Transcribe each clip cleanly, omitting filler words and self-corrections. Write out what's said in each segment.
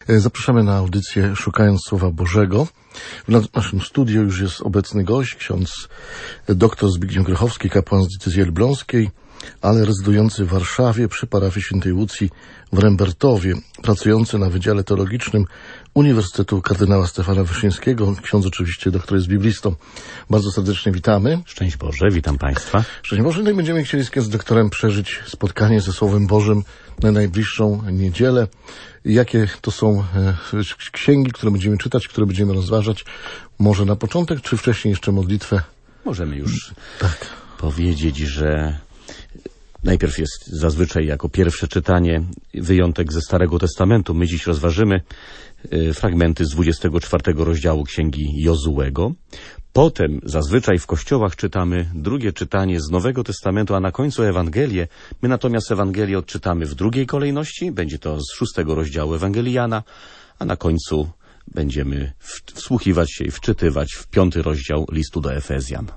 Zapraszamy na audycję Szukając Słowa Bożego. W naszym studiu już jest obecny gość, ksiądz dr Zbigniew Grochowski, kapłan z diecezji elbląskiej, ale rezydujący w Warszawie przy parafii Świętej Łucji w Rembertowie, pracujący na Wydziale Teologicznym Uniwersytetu Kardynała Stefana Wyszyńskiego. Ksiądz oczywiście doktor jest biblistą. Bardzo serdecznie witamy. Szczęść Boże, witam Państwa. Szczęść Boże, no i będziemy chcieli z doktorem przeżyć spotkanie ze Słowem Bożym na najbliższą niedzielę. Jakie to są księgi, które będziemy czytać, które będziemy rozważać? Może na początek, czy wcześniej jeszcze modlitwę? Możemy już powiedzieć, że najpierw jest zazwyczaj jako pierwsze czytanie wyjątek ze Starego Testamentu. My dziś rozważymy fragmenty z 24 rozdziału Księgi Jozułego. Potem zazwyczaj w kościołach czytamy drugie czytanie z Nowego Testamentu, a na końcu Ewangelię. My natomiast Ewangelię odczytamy w drugiej kolejności. Będzie to z 6 rozdziału Ewangelii Jana, a na końcu będziemy wsłuchiwać się i wczytywać w 5 rozdział listu do Efezjan.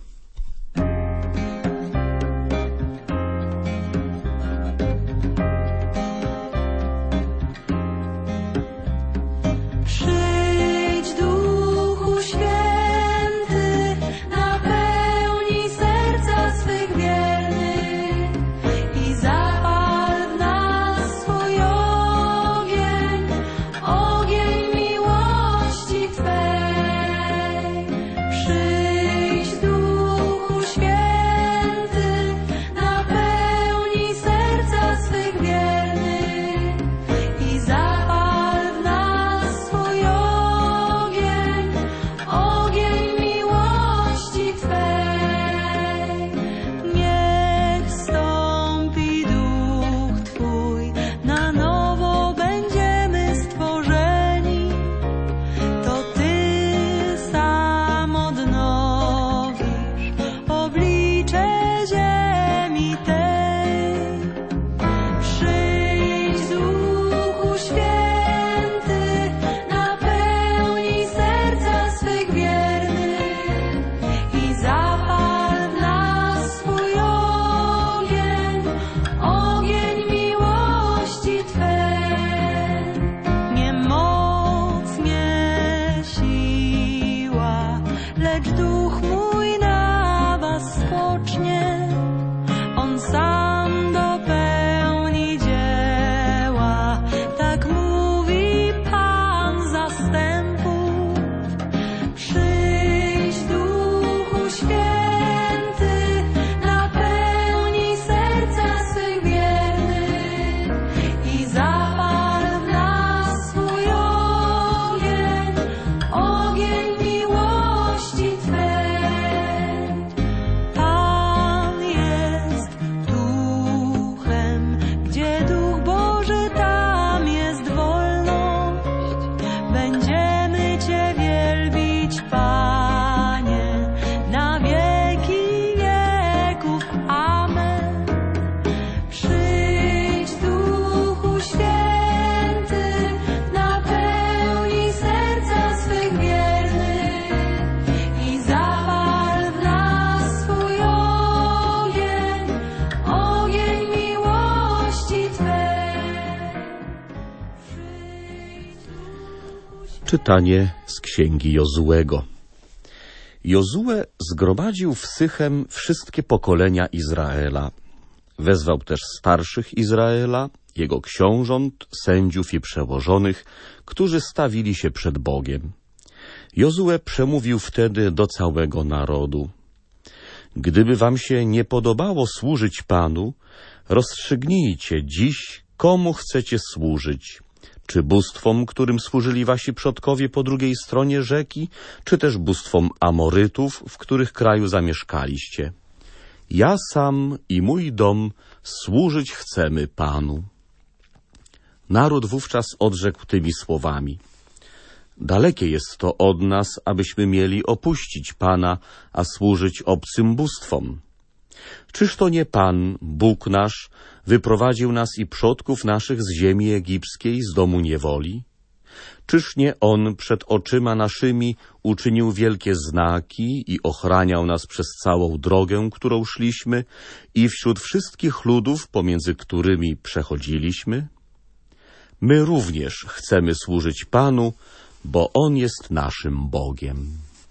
Czytanie z Księgi Jozułego. Jozue zgromadził w Sychem wszystkie pokolenia Izraela. Wezwał też starszych Izraela, jego książąt, sędziów i przełożonych, którzy stawili się przed Bogiem. Jozue przemówił wtedy do całego narodu. Gdyby wam się nie podobało służyć Panu, rozstrzygnijcie dziś, komu chcecie służyć. Czy bóstwom, którym służyli wasi przodkowie po drugiej stronie rzeki, czy też bóstwom Amorytów, w których kraju zamieszkaliście? Ja sam i mój dom służyć chcemy Panu. Naród wówczas odrzekł tymi słowami. Dalekie jest to od nas, abyśmy mieli opuścić Pana, a służyć obcym bóstwom. Czyż to nie Pan, Bóg nasz, wyprowadził nas i przodków naszych z ziemi egipskiej, z domu niewoli? Czyż nie On przed oczyma naszymi uczynił wielkie znaki i ochraniał nas przez całą drogę, którą szliśmy i wśród wszystkich ludów, pomiędzy którymi przechodziliśmy? My również chcemy służyć Panu, bo On jest naszym Bogiem.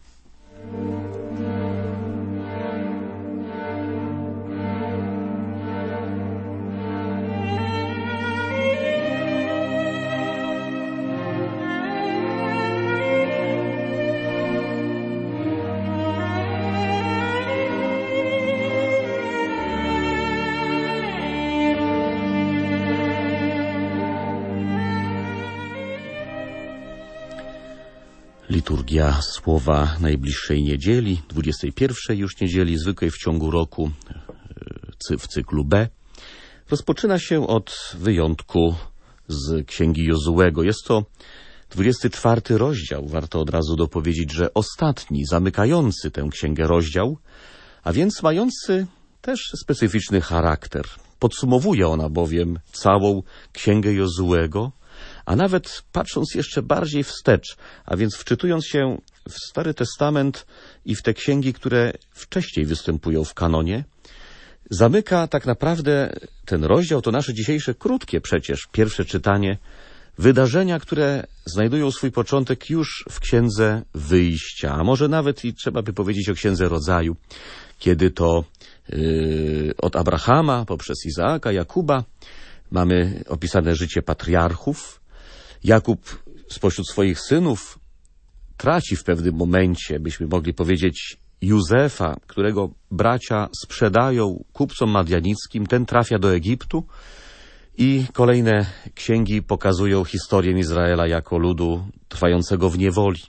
Liturgia słowa najbliższej niedzieli, 21 już niedzieli, zwykłej w ciągu roku w cyklu B, rozpoczyna się od wyjątku z Księgi Jozułego. Jest to 24 rozdział, warto od razu dopowiedzieć, że ostatni, zamykający tę księgę rozdział, a więc mający też specyficzny charakter. Podsumowuje ona bowiem całą Księgę Jozułego, a nawet patrząc jeszcze bardziej wstecz, a więc wczytując się w Stary Testament i w te księgi, które wcześniej występują w kanonie, zamyka tak naprawdę ten rozdział, to nasze dzisiejsze krótkie przecież pierwsze czytanie, wydarzenia, które znajdują swój początek już w Księdze Wyjścia, a może nawet i trzeba by powiedzieć o Księdze Rodzaju, kiedy to od Abrahama poprzez Izaaka, Jakuba mamy opisane życie patriarchów. Jakub spośród swoich synów traci w pewnym momencie, byśmy mogli powiedzieć, Józefa, którego bracia sprzedają kupcom madianickim. Ten trafia do Egiptu i kolejne księgi pokazują historię Izraela jako ludu trwającego w niewoli.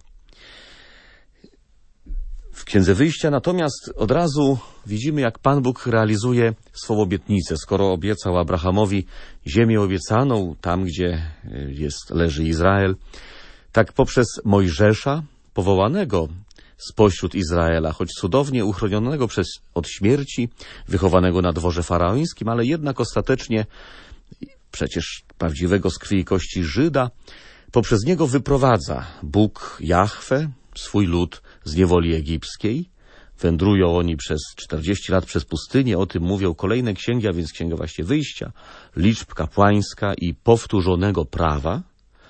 W Księdze Wyjścia natomiast od razu widzimy, jak Pan Bóg realizuje swą obietnicę. Skoro obiecał Abrahamowi ziemię obiecaną, tam gdzie leży Izrael, tak poprzez Mojżesza, powołanego spośród Izraela, choć cudownie uchronionego od śmierci, wychowanego na dworze faraońskim, ale jednak ostatecznie przecież prawdziwego z krwi i kości Żyda, poprzez niego wyprowadza Bóg Jahwe swój lud z niewoli egipskiej. Wędrują oni przez 40 lat przez pustynię, o tym mówią kolejne księgi, a więc Księga właśnie Wyjścia, liczb kapłańska i powtórzonego prawa.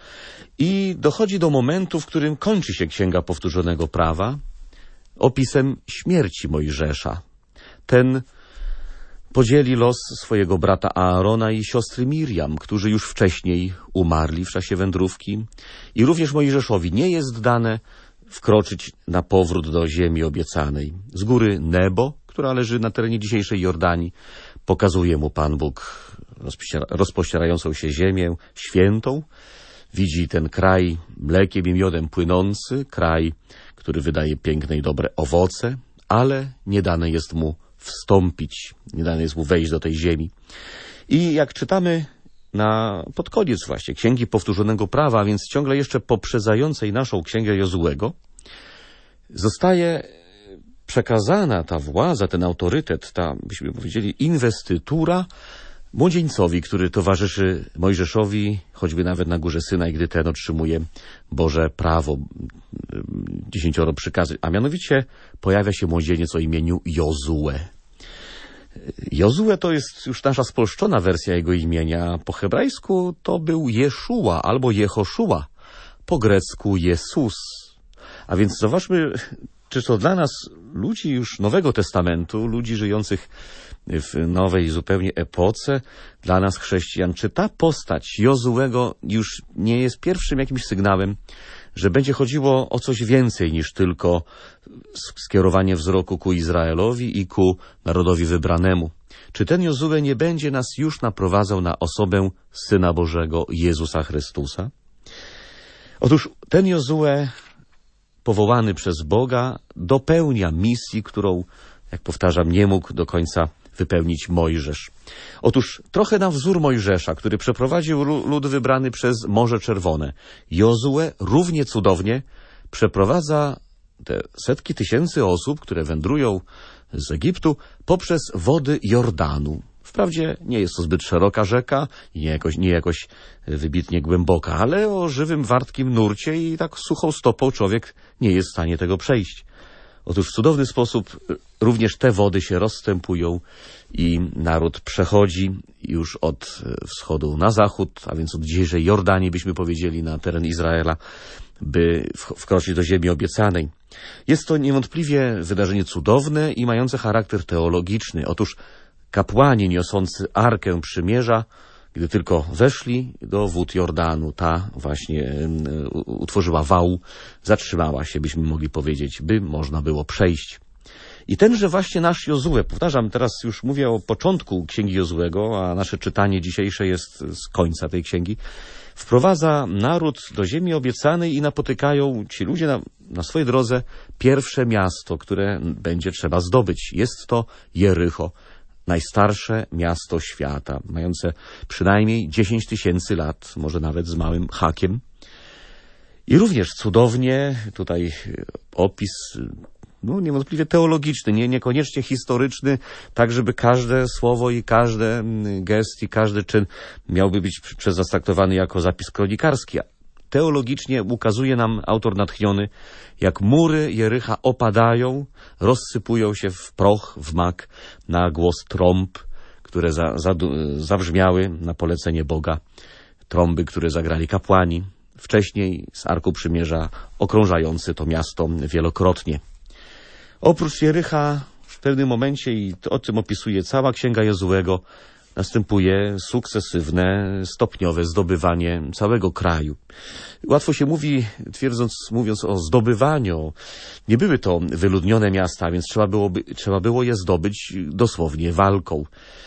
I dochodzi do momentu, w którym kończy się Księga Powtórzonego Prawa opisem śmierci Mojżesza. Ten podzieli los swojego brata Aarona i siostry Miriam, którzy już wcześniej umarli w czasie wędrówki. I również Mojżeszowi nie jest dane wkroczyć na powrót do ziemi obiecanej. Z góry Nebo, która leży na terenie dzisiejszej Jordanii, pokazuje mu Pan Bóg rozpościerającą się ziemię świętą. Widzi ten kraj mlekiem i miodem płynący, kraj, który wydaje piękne i dobre owoce, ale nie dane jest mu wstąpić, nie dane jest mu wejść do tej ziemi. I jak czytamy pod koniec właśnie Księgi Powtórzonego Prawa, a więc ciągle jeszcze poprzedzającej naszą Księgę Jozułego, zostaje przekazana ta władza, ten autorytet, ta, byśmy powiedzieli, inwestytura młodzieńcowi, który towarzyszy Mojżeszowi, choćby nawet na górze Synaj, gdy ten otrzymuje Boże prawo, 10 przykazań, a mianowicie pojawia się młodzieniec o imieniu Jozue. Jozue to jest już nasza spolszczona wersja jego imienia. Po hebrajsku to był Jeszua albo Jehoszua, po grecku Jezus. A więc zobaczmy, czy to dla nas, ludzi już Nowego Testamentu, ludzi żyjących w nowej zupełnie epoce, dla nas chrześcijan, czy ta postać Jozuego już nie jest pierwszym jakimś sygnałem, że będzie chodziło o coś więcej niż tylko skierowanie wzroku ku Izraelowi i ku narodowi wybranemu. Czy ten Jozue nie będzie nas już naprowadzał na osobę Syna Bożego, Jezusa Chrystusa? Otóż ten Jozue, powołany przez Boga, dopełnia misji, którą, jak powtarzam, nie mógł do końca wypełnić Mojżesz. Otóż trochę na wzór Mojżesza, który przeprowadził lud wybrany przez Morze Czerwone, Jozue równie cudownie przeprowadza te setki tysięcy osób, które wędrują z Egiptu, poprzez wody Jordanu. Wprawdzie nie jest to zbyt szeroka rzeka i nie jakoś wybitnie głęboka, ale o żywym, wartkim nurcie i tak suchą stopą człowiek nie jest w stanie tego przejść. Otóż w cudowny sposób również te wody się rozstępują i naród przechodzi już od wschodu na zachód, a więc od dzisiejszej Jordanii, byśmy powiedzieli, na teren Izraela, by wkroczyć do ziemi obiecanej. Jest to niewątpliwie wydarzenie cudowne i mające charakter teologiczny. Otóż kapłani niosący Arkę Przymierza, gdy tylko weszli do wód Jordanu, ta właśnie utworzyła wał, zatrzymała się, byśmy mogli powiedzieć, by można było przejść. I tenże właśnie nasz Jozue, powtarzam, teraz już mówię o początku Księgi Jozuego, a nasze czytanie dzisiejsze jest z końca tej księgi, wprowadza naród do ziemi obiecanej i napotykają ci ludzie na swojej drodze pierwsze miasto, które będzie trzeba zdobyć. Jest to Jericho, najstarsze miasto świata, mające przynajmniej 10 000 lat, może nawet z małym hakiem. I również cudownie tutaj opis, niewątpliwie teologiczny, niekoniecznie historyczny, tak żeby każde słowo i każdy gest i każdy czyn miałby być przez nas traktowany jako zapis kronikarski. Teologicznie ukazuje nam autor natchniony, jak mury Jericha opadają, rozsypują się w proch, w mak, na głos trąb, które zabrzmiały na polecenie Boga, trąby, które zagrali kapłani, wcześniej z Arką Przymierza okrążający to miasto wielokrotnie. Oprócz Jericha w pewnym momencie, i o tym opisuje cała Księga Jozuego, następuje sukcesywne, stopniowe zdobywanie całego kraju. Łatwo się mówi, mówiąc o zdobywaniu, nie były to wyludnione miasta, więc trzeba było je zdobyć dosłownie walką.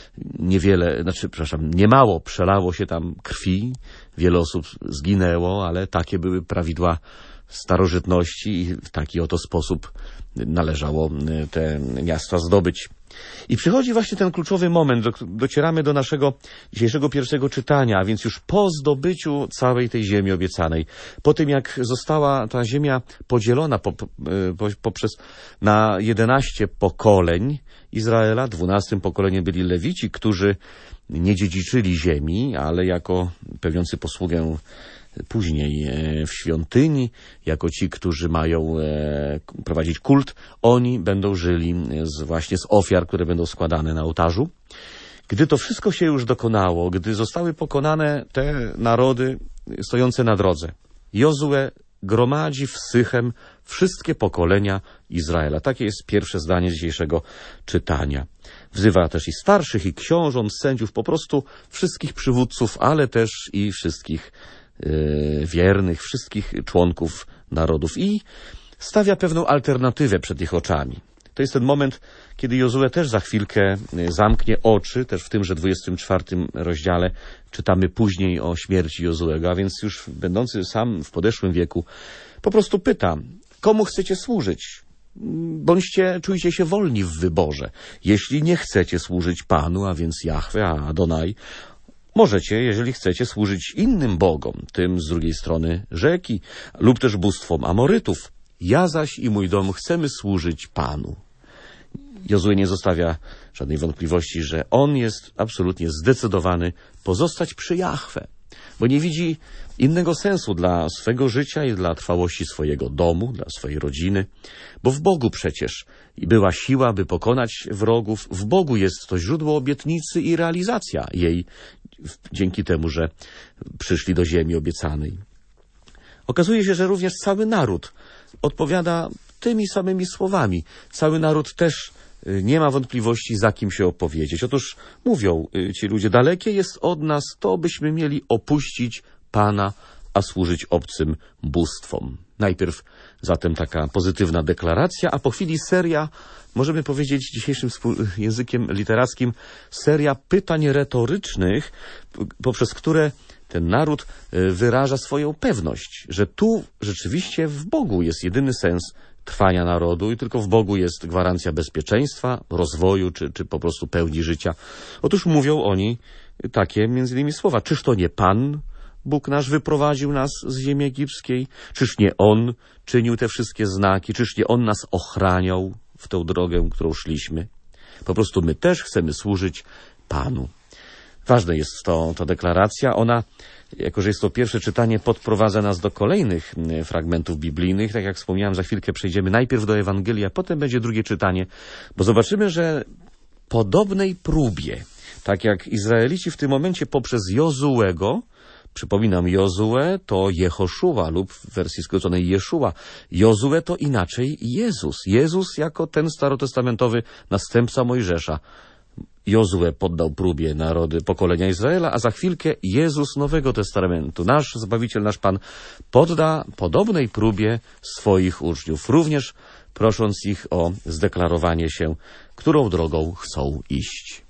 Niemało przelało się tam krwi, wiele osób zginęło, ale takie były prawidła starożytności i w taki oto sposób należało te miasta zdobyć. I przychodzi właśnie ten kluczowy moment, docieramy do naszego dzisiejszego pierwszego czytania, a więc już po zdobyciu całej tej ziemi obiecanej, po tym jak została ta ziemia podzielona na 11 pokoleń Izraela, 12 pokoleniem byli Lewici, którzy nie dziedziczyli ziemi, ale jako pełniący posługę później w świątyni, jako ci, którzy mają prowadzić kult, oni będą żyli właśnie z ofiar, które będą składane na ołtarzu. Gdy to wszystko się już dokonało, gdy zostały pokonane te narody stojące na drodze, Jozue gromadzi w Sychem wszystkie pokolenia Izraela. Takie jest pierwsze zdanie dzisiejszego czytania. Wzywa też i starszych, i książąt, sędziów, po prostu wszystkich przywódców, ale też i wszystkich wiernych, wszystkich członków narodów i stawia pewną alternatywę przed ich oczami. To jest ten moment, kiedy Jozue też za chwilkę zamknie oczy, też w tymże 24 rozdziale czytamy później o śmierci Jozuego, a więc już będący sam w podeszłym wieku, po prostu pyta, komu chcecie służyć? Czujcie się wolni w wyborze. Jeśli nie chcecie służyć Panu, a więc Jahwe, a Adonai, możecie, jeżeli chcecie, służyć innym bogom, tym z drugiej strony rzeki, lub też bóstwom Amorytów. Ja zaś i mój dom chcemy służyć Panu. Jozue nie zostawia żadnej wątpliwości, że on jest absolutnie zdecydowany pozostać przy Jahwe, bo nie widzi innego sensu dla swego życia i dla trwałości swojego domu, dla swojej rodziny, bo w Bogu przecież była siła, by pokonać wrogów. W Bogu jest to źródło obietnicy i realizacja jej dzięki temu, że przyszli do ziemi obiecanej. Okazuje się, że również cały naród odpowiada tymi samymi słowami. Cały naród też nie ma wątpliwości, za kim się opowiedzieć. Otóż mówią ci ludzie, dalekie jest od nas to, byśmy mieli opuścić Pana, a służyć obcym bóstwom. Najpierw zatem taka pozytywna deklaracja, a po chwili seria, możemy powiedzieć dzisiejszym językiem literackim, seria pytań retorycznych, poprzez które ten naród wyraża swoją pewność, że tu rzeczywiście w Bogu jest jedyny sens trwania narodu i tylko w Bogu jest gwarancja bezpieczeństwa, rozwoju czy po prostu pełni życia. Otóż mówią oni takie między innymi słowa. Czyż to nie Pan, Bóg nasz, wyprowadził nas z ziemi egipskiej? Czyż nie On czynił te wszystkie znaki? Czyż nie On nas ochraniał w tę drogę, którą szliśmy? Po prostu my też chcemy służyć Panu. Ważna jest to deklaracja. Ona, jako że jest to pierwsze czytanie, podprowadza nas do kolejnych fragmentów biblijnych. Tak jak wspomniałem, za chwilkę przejdziemy najpierw do Ewangelii, a potem będzie drugie czytanie, bo zobaczymy, że podobnej próbie, tak jak Izraelici w tym momencie poprzez Jozułego, przypominam, Jozue to Jehoszua lub w wersji skróconej Jeszua. Jozue to inaczej Jezus. Jezus jako ten starotestamentowy następca Mojżesza. Jozue poddał próbie narody pokolenia Izraela, a za chwilkę Jezus Nowego Testamentu, nasz Zbawiciel, nasz Pan, podda podobnej próbie swoich uczniów, również prosząc ich o zdeklarowanie się, którą drogą chcą iść.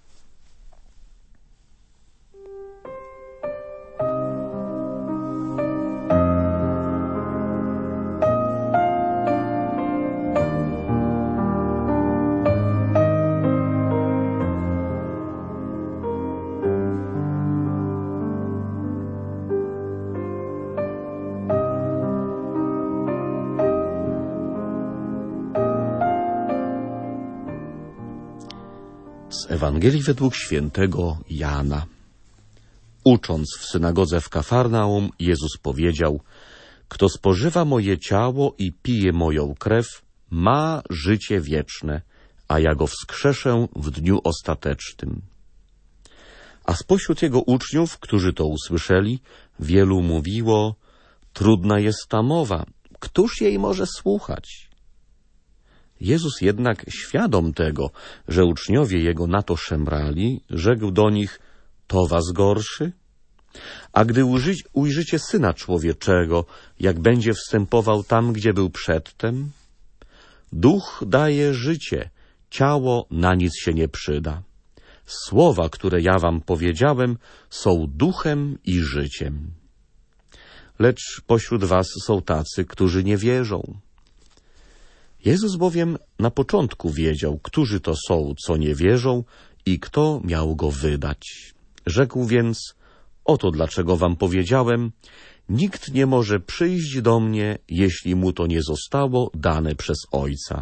Z Ewangelii według świętego Jana. Ucząc w synagodze w Kafarnaum, Jezus powiedział: kto spożywa moje ciało i pije moją krew, ma życie wieczne, a ja go wskrzeszę w dniu ostatecznym. A spośród jego uczniów, którzy to usłyszeli, wielu mówiło: trudna jest ta mowa, któż jej może słuchać? Jezus jednak, świadom tego, że uczniowie Jego na to szemrali, rzekł do nich: to was gorszy? A gdy ujrzycie Syna Człowieczego, jak będzie wstępował tam, gdzie był przedtem? Duch daje życie, ciało na nic się nie przyda. Słowa, które ja wam powiedziałem, są duchem i życiem. Lecz pośród was są tacy, którzy nie wierzą. Jezus bowiem na początku wiedział, którzy to są, co nie wierzą i kto miał go wydać. Rzekł więc: oto dlaczego wam powiedziałem, nikt nie może przyjść do mnie, jeśli mu to nie zostało dane przez Ojca.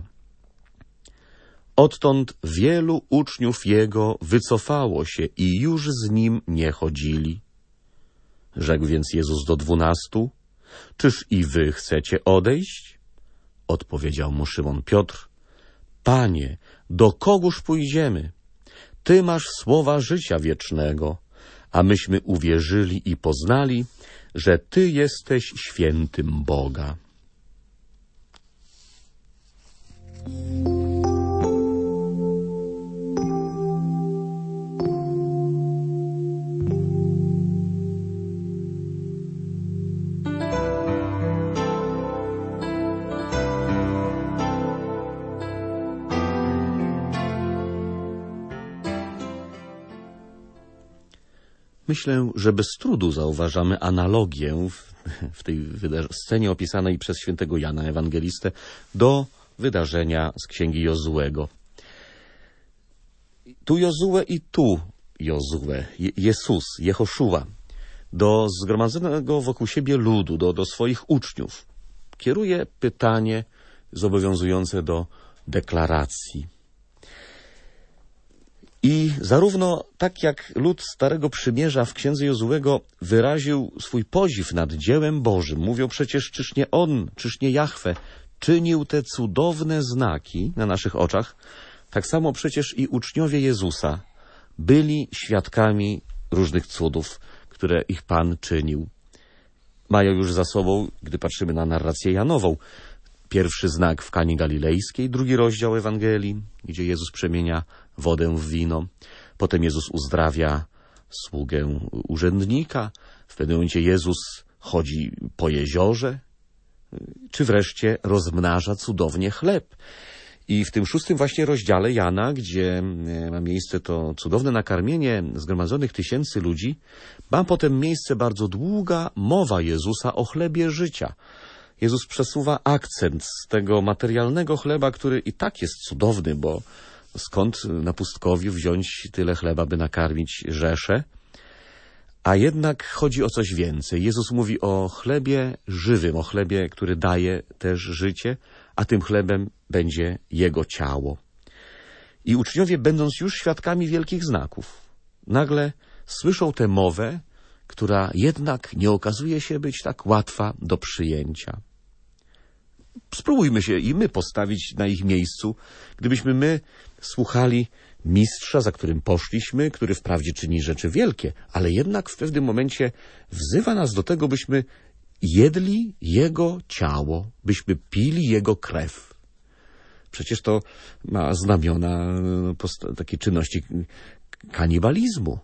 Odtąd wielu uczniów Jego wycofało się i już z Nim nie chodzili. Rzekł więc Jezus do 12: czyż i wy chcecie odejść? Odpowiedział mu Szymon Piotr: Panie, do kogóż pójdziemy? Ty masz słowa życia wiecznego, a myśmy uwierzyli i poznali, że Ty jesteś świętym Boga. Myślę, że bez trudu zauważamy analogię w tej scenie opisanej przez świętego Jana Ewangelistę do wydarzenia z księgi Jozułego. Tu Jozue i tu Jozue, Jezus, Jehoszua, do zgromadzonego wokół siebie ludu, do swoich uczniów, kieruje pytanie zobowiązujące do deklaracji. I zarówno tak jak lud Starego Przymierza w księdze Jozułego wyraził swój podziw nad dziełem Bożym, mówią przecież, czyż nie On, czyż nie Jahwe czynił te cudowne znaki na naszych oczach, tak samo przecież i uczniowie Jezusa byli świadkami różnych cudów, które ich Pan czynił. Mają już za sobą, gdy patrzymy na narrację Janową, pierwszy znak w Kanie Galilejskiej, drugi rozdział Ewangelii, gdzie Jezus przemienia wodę w wino. Potem Jezus uzdrawia sługę urzędnika. W pewnym momencie Jezus chodzi po jeziorze. Czy wreszcie rozmnaża cudownie chleb. I w tym 6 właśnie rozdziale Jana, gdzie ma miejsce to cudowne nakarmienie zgromadzonych tysięcy ludzi, ma potem miejsce bardzo długa mowa Jezusa o chlebie życia. Jezus przesuwa akcent z tego materialnego chleba, który i tak jest cudowny, bo skąd na pustkowiu wziąć tyle chleba, by nakarmić rzeszę? A jednak chodzi o coś więcej. Jezus mówi o chlebie żywym, o chlebie, który daje też życie, a tym chlebem będzie Jego ciało. I uczniowie, będąc już świadkami wielkich znaków, nagle słyszą tę mowę, która jednak nie okazuje się być tak łatwa do przyjęcia. Spróbujmy się i my postawić na ich miejscu, gdybyśmy my słuchali mistrza, za którym poszliśmy, który wprawdzie czyni rzeczy wielkie, ale jednak w pewnym momencie wzywa nas do tego, byśmy jedli Jego ciało, byśmy pili Jego krew. Przecież to ma znamiona takiej czynności kanibalizmu.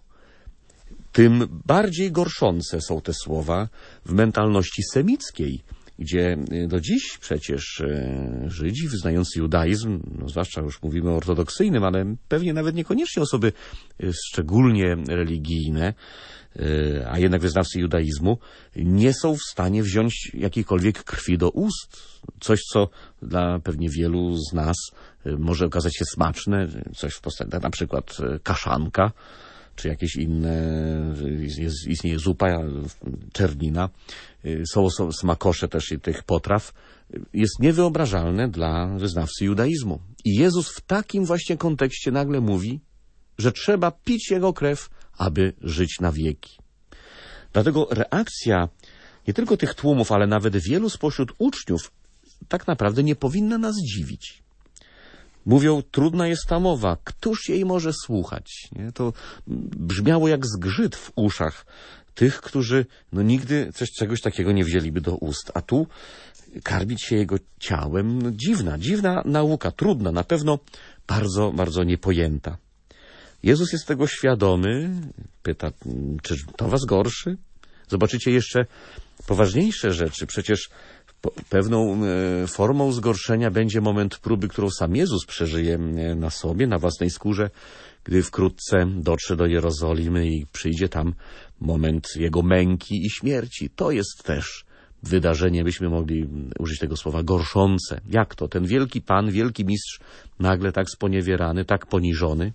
Tym bardziej gorszące są te słowa w mentalności semickiej, gdzie do dziś przecież Żydzi wyznający judaizm, zwłaszcza już mówimy o ortodoksyjnym, ale pewnie nawet niekoniecznie osoby szczególnie religijne, a jednak wyznawcy judaizmu, nie są w stanie wziąć jakiejkolwiek krwi do ust. Coś, co dla pewnie wielu z nas może okazać się smaczne, coś w postaci na przykład kaszanka, czy jakieś inne, istnieje zupa czernina, są smakosze też tych potraw, jest niewyobrażalne dla wyznawcy judaizmu. I Jezus w takim właśnie kontekście nagle mówi, że trzeba pić Jego krew, aby żyć na wieki. Dlatego reakcja nie tylko tych tłumów, ale nawet wielu spośród uczniów tak naprawdę nie powinna nas dziwić. Mówią, trudna jest ta mowa, któż jej może słuchać? Nie? To brzmiało jak zgrzyt w uszach tych, którzy nigdy czegoś takiego nie wzięliby do ust. A tu karmić się Jego ciałem, dziwna nauka, trudna, na pewno bardzo, bardzo niepojęta. Jezus jest tego świadomy, pyta, czy to was gorszy? Zobaczycie jeszcze poważniejsze rzeczy. Przecież pewną formą zgorszenia będzie moment próby, którą sam Jezus przeżyje na sobie, na własnej skórze, gdy wkrótce dotrze do Jerozolimy i przyjdzie tam moment Jego męki i śmierci. To jest też wydarzenie, byśmy mogli użyć tego słowa, gorszące. Jak to? Ten wielki Pan, wielki mistrz, nagle tak sponiewierany, tak poniżony.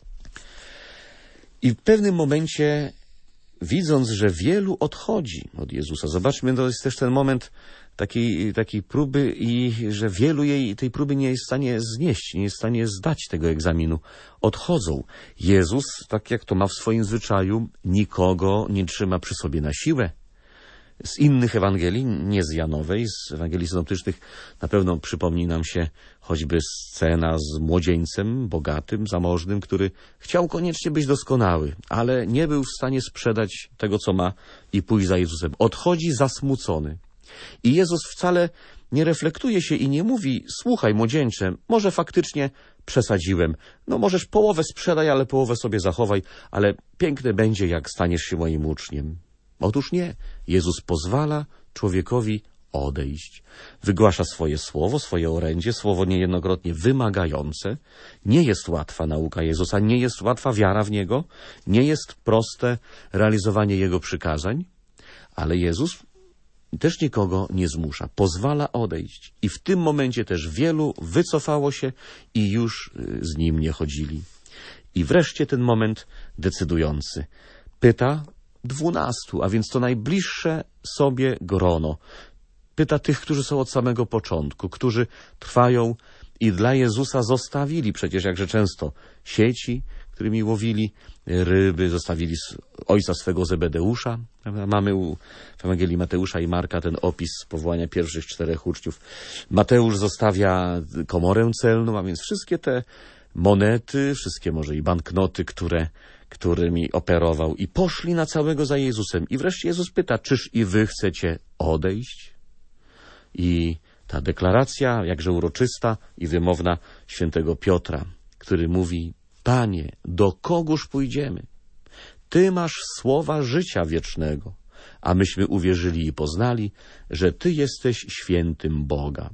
I w pewnym momencie, widząc, że wielu odchodzi od Jezusa, zobaczmy, to jest też ten moment takiej próby i że wielu tej próby nie jest w stanie znieść, nie jest w stanie zdać tego egzaminu. Odchodzą. Jezus, tak jak to ma w swoim zwyczaju, nikogo nie trzyma przy sobie na siłę. Z innych Ewangelii, nie z Janowej, z Ewangelii synoptycznych na pewno przypomni nam się choćby scena z młodzieńcem bogatym, zamożnym, który chciał koniecznie być doskonały, ale nie był w stanie sprzedać tego, co ma i pójść za Jezusem. Odchodzi zasmucony. I Jezus wcale nie reflektuje się i nie mówi, słuchaj młodzieńcze, może faktycznie przesadziłem, możesz połowę sprzedaj, ale połowę sobie zachowaj, ale piękne będzie, jak staniesz się moim uczniem. Otóż nie. Jezus pozwala człowiekowi odejść. Wygłasza swoje słowo, swoje orędzie, słowo niejednokrotnie wymagające. Nie jest łatwa nauka Jezusa, nie jest łatwa wiara w Niego, nie jest proste realizowanie Jego przykazań, ale Jezus też nikogo nie zmusza. Pozwala odejść. I w tym momencie też wielu wycofało się i już z Nim nie chodzili. I wreszcie ten moment decydujący. Pyta 12, a więc to najbliższe sobie grono. Pyta tych, którzy są od samego początku, którzy trwają i dla Jezusa zostawili przecież jakże często sieci, którymi łowili ryby, zostawili ojca swego Zebedeusza. Mamy w Ewangelii Mateusza i Marka ten opis powołania pierwszych 4 uczniów. Mateusz zostawia komorę celną, a więc wszystkie te monety, wszystkie może i banknoty, którymi operował i poszli na całego za Jezusem. I wreszcie Jezus pyta, czyż i wy chcecie odejść? I ta deklaracja, jakże uroczysta i wymowna świętego Piotra, który mówi, Panie, do kogóż pójdziemy? Ty masz słowa życia wiecznego, a myśmy uwierzyli i poznali, że Ty jesteś świętym Boga.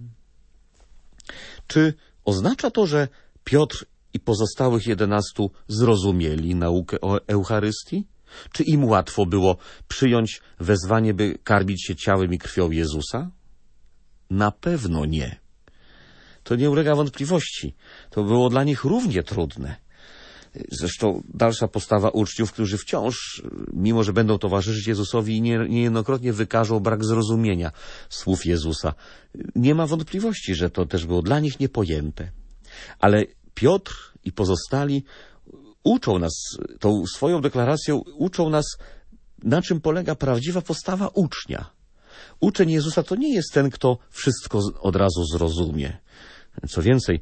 Czy oznacza to, że Piotr i pozostałych 11 zrozumieli naukę o Eucharystii? Czy im łatwo było przyjąć wezwanie, by karmić się ciałem i krwią Jezusa? Na pewno nie. To nie ulega wątpliwości. To było dla nich równie trudne. Zresztą dalsza postawa uczniów, którzy wciąż, mimo że będą towarzyszyć Jezusowi, niejednokrotnie wykażą brak zrozumienia słów Jezusa. Nie ma wątpliwości, że to też było dla nich niepojęte. Ale Piotr i pozostali uczą nas, tą swoją deklaracją uczą nas, na czym polega prawdziwa postawa ucznia. Uczeń Jezusa to nie jest ten, kto wszystko od razu zrozumie. Co więcej,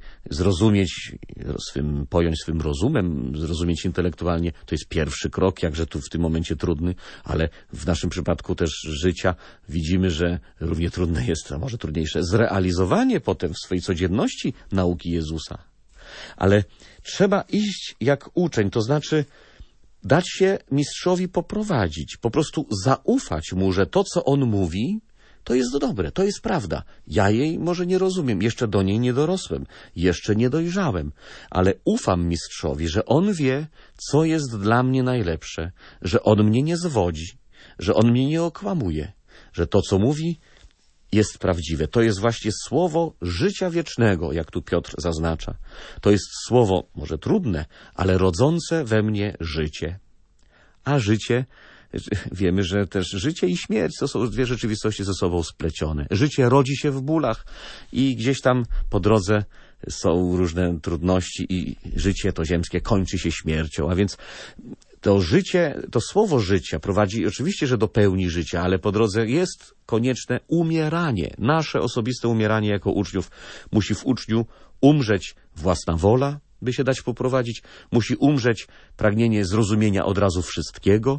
pojąć swym rozumem, zrozumieć intelektualnie, to jest pierwszy krok, jakże tu w tym momencie trudny, ale w naszym przypadku też życia widzimy, że równie trudne jest, a może trudniejsze, zrealizowanie potem w swojej codzienności nauki Jezusa. Ale trzeba iść jak uczeń, to znaczy dać się mistrzowi poprowadzić, po prostu zaufać mu, że to, co on mówi, to jest dobre, to jest prawda. Ja jej może nie rozumiem, jeszcze do niej nie dorosłem, jeszcze nie dojrzałem, ale ufam mistrzowi, że on wie, co jest dla mnie najlepsze, że on mnie nie zwodzi, że on mnie nie okłamuje, że to, co mówi, jest prawdziwe. To jest właśnie słowo życia wiecznego, jak tu Piotr zaznacza. To jest słowo, może trudne, ale rodzące we mnie życie. A życie, wiemy, że też życie i śmierć to są dwie rzeczywistości ze sobą splecione. Życie rodzi się w bólach i gdzieś tam po drodze są różne trudności i życie to ziemskie kończy się śmiercią. A więc to życie, to słowo życia prowadzi oczywiście, że do pełni życia, ale po drodze jest konieczne umieranie. Nasze osobiste umieranie jako uczniów. Musi w uczniu umrzeć własna wola, by się dać poprowadzić. Musi umrzeć pragnienie zrozumienia od razu wszystkiego.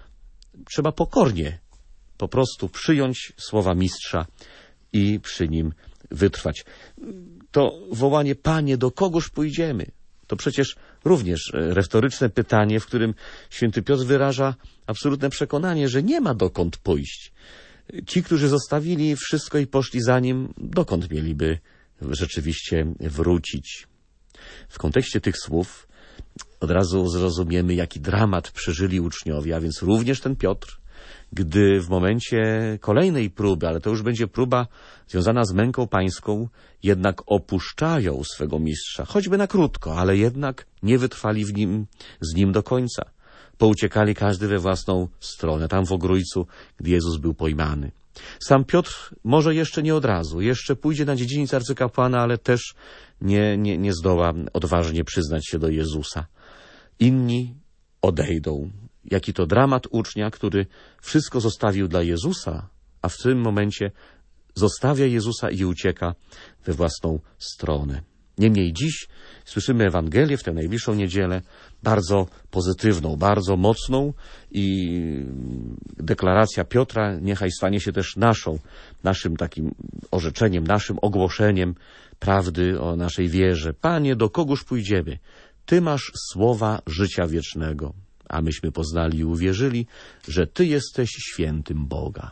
Trzeba pokornie po prostu przyjąć słowa mistrza i przy nim wytrwać. To wołanie, Panie, do kogoż pójdziemy? To przecież również retoryczne pytanie, w którym święty Piotr wyraża absolutne przekonanie, że nie ma dokąd pójść. Ci, którzy zostawili wszystko i poszli za nim, dokąd mieliby rzeczywiście wrócić? W kontekście tych słów od razu zrozumiemy, jaki dramat przeżyli uczniowie, a więc również ten Piotr, gdy w momencie kolejnej próby, ale to już będzie próba związana z męką pańską, jednak opuszczają swego mistrza, choćby na krótko, ale jednak nie wytrwali z nim do końca. Pouciekali każdy we własną stronę, tam w Ogrójcu, gdy Jezus był pojmany. Sam Piotr może jeszcze nie od razu, jeszcze pójdzie na dziedziniec arcykapłana, ale też nie zdoła odważnie przyznać się do Jezusa. Inni odejdą. Jaki to dramat ucznia, który wszystko zostawił dla Jezusa, a w tym momencie zostawia Jezusa i ucieka we własną stronę. Niemniej dziś słyszymy Ewangelię w tę najbliższą niedzielę, bardzo pozytywną, bardzo mocną i deklaracja Piotra niechaj stanie się też naszym takim orzeczeniem, naszym ogłoszeniem prawdy o naszej wierze. Panie, do kogóż pójdziemy? Ty masz słowa życia wiecznego, a myśmy poznali i uwierzyli, że Ty jesteś świętym Boga.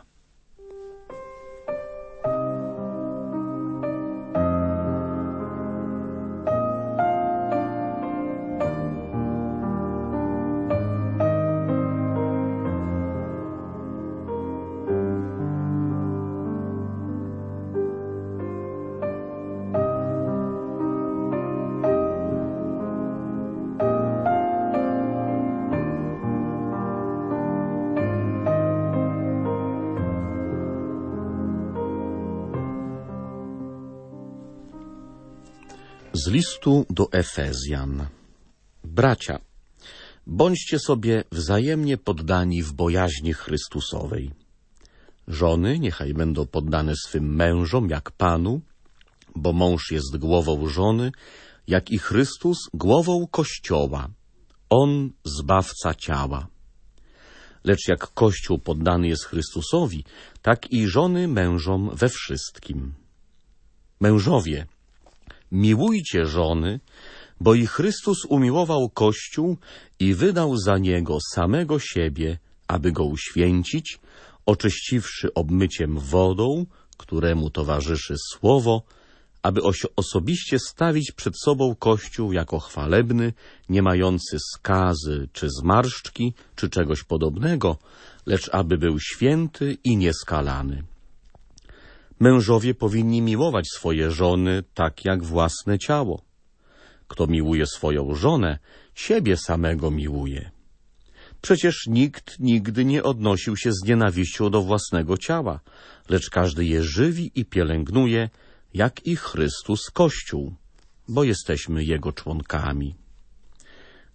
Z listu do Efezjan. Bracia, bądźcie sobie wzajemnie poddani w bojaźni Chrystusowej. Żony niechaj będą poddane swym mężom jak Panu, bo mąż jest głową żony, jak i Chrystus głową Kościoła. On zbawca ciała. Lecz jak Kościół poddany jest Chrystusowi, tak i żony mężom we wszystkim. Mężowie, miłujcie żony, bo i Chrystus umiłował Kościół i wydał za niego samego siebie, aby go uświęcić, oczyściwszy obmyciem wodą, któremu towarzyszy słowo, aby osobiście stawić przed sobą Kościół jako chwalebny, nie mający skazy, czy zmarszczki, czy czegoś podobnego, lecz aby był święty i nieskalany. Mężowie powinni miłować swoje żony tak jak własne ciało. Kto miłuje swoją żonę, siebie samego miłuje. Przecież nikt nigdy nie odnosił się z nienawiścią do własnego ciała, lecz każdy je żywi i pielęgnuje, jak i Chrystus Kościół, bo jesteśmy Jego członkami.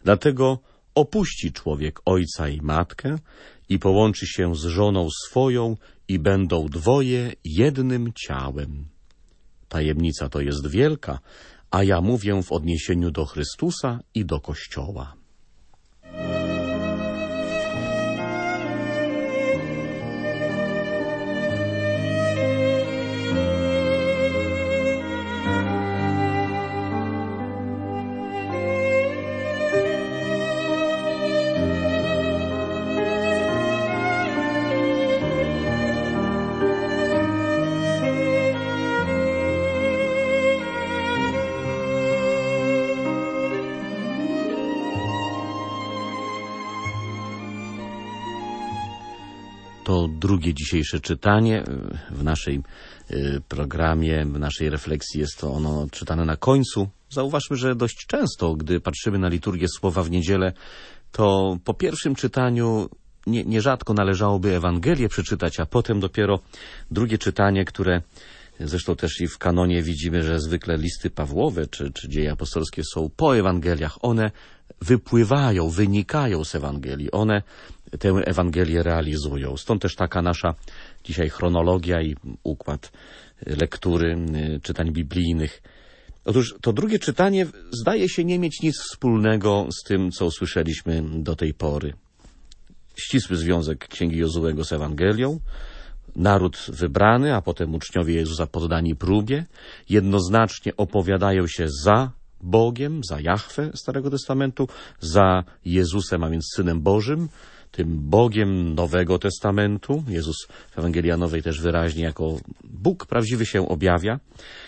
Dlatego opuści człowiek ojca i matkę i połączy się z żoną swoją i będą dwoje jednym ciałem. Tajemnica to jest wielka, a ja mówię w odniesieniu do Chrystusa i do Kościoła. To drugie dzisiejsze czytanie w naszym programie, w naszej refleksji jest to ono czytane na końcu. Zauważmy, że dość często, gdy patrzymy na liturgię słowa w niedzielę, to po pierwszym czytaniu nierzadko należałoby Ewangelię przeczytać, a potem dopiero drugie czytanie, które zresztą też i w kanonie widzimy, że zwykle listy Pawłowe czy dzieje apostolskie są po Ewangeliach. One wypływają, wynikają z Ewangelii. One tę Ewangelię realizują. Stąd też taka nasza dzisiaj chronologia i układ lektury, czytań biblijnych. Otóż to drugie czytanie zdaje się nie mieć nic wspólnego z tym, co usłyszeliśmy do tej pory. Ścisły związek Księgi Jozułego z Ewangelią, naród wybrany, a potem uczniowie Jezusa poddani próbie, jednoznacznie opowiadają się za Bogiem, za Jahwe Starego Testamentu, za Jezusem, a więc Synem Bożym, tym Bogiem Nowego Testamentu. Jezus w Ewangelii Janowej też wyraźnie jako Bóg prawdziwy się objawia.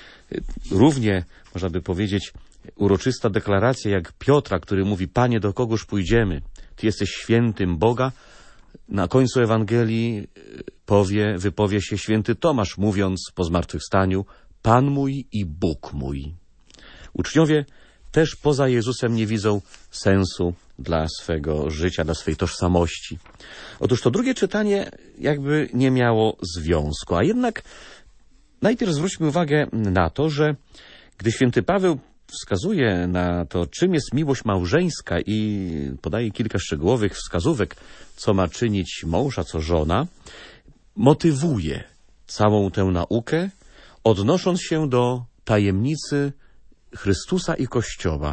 Równie, można by powiedzieć, uroczysta deklaracja jak Piotra, który mówi: Panie, do kogoż pójdziemy? Ty jesteś świętym Boga. Na końcu Ewangelii wypowie się święty Tomasz, mówiąc po zmartwychwstaniu: Pan mój i Bóg mój. Uczniowie też poza Jezusem nie widzą sensu dla swego życia, dla swej tożsamości. Otóż to drugie czytanie jakby nie miało związku, a jednak najpierw zwróćmy uwagę na to, że gdy święty Paweł wskazuje na to, czym jest miłość małżeńska i podaje kilka szczegółowych wskazówek, co ma czynić mąż, a co żona, motywuje całą tę naukę, odnosząc się do tajemnicy Chrystusa i Kościoła,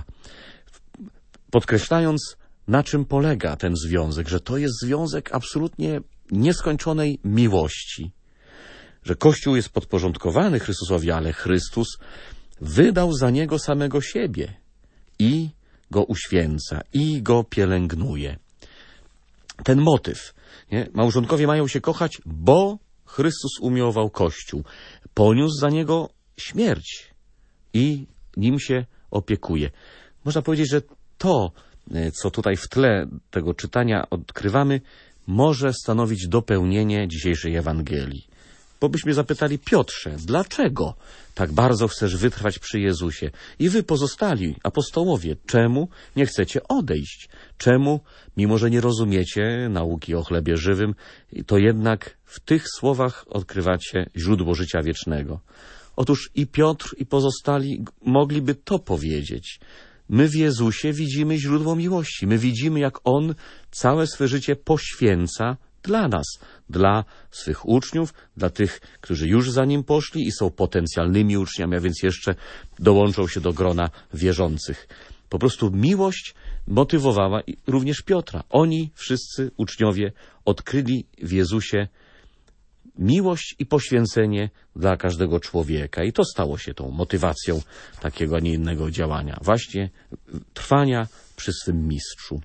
podkreślając, na czym polega ten związek, że to jest związek absolutnie nieskończonej miłości, że Kościół jest podporządkowany Chrystusowi, ale Chrystus wydał za Niego samego siebie i Go uświęca, i Go pielęgnuje. Ten motyw, nie? Małżonkowie mają się kochać, bo Chrystus umiłował Kościół, poniósł za Niego śmierć i nim się opiekuje. Można powiedzieć, że to, co tutaj w tle tego czytania odkrywamy, może stanowić dopełnienie dzisiejszej Ewangelii. Bo byśmy zapytali: Piotrze, dlaczego tak bardzo chcesz wytrwać przy Jezusie? I wy pozostali apostołowie, czemu nie chcecie odejść? Czemu, mimo że nie rozumiecie nauki o chlebie żywym, to jednak w tych słowach odkrywacie źródło życia wiecznego? Otóż i Piotr, i pozostali mogliby to powiedzieć. My w Jezusie widzimy źródło miłości. My widzimy, jak On całe swe życie poświęca dla nas, dla swych uczniów, dla tych, którzy już za Nim poszli i są potencjalnymi uczniami, a więc jeszcze dołączą się do grona wierzących. Po prostu miłość motywowała również Piotra. Oni, wszyscy uczniowie, odkryli w Jezusie miłość i poświęcenie dla każdego człowieka. I to stało się tą motywacją takiego, a nie innego działania. Właśnie trwania przy swym mistrzu.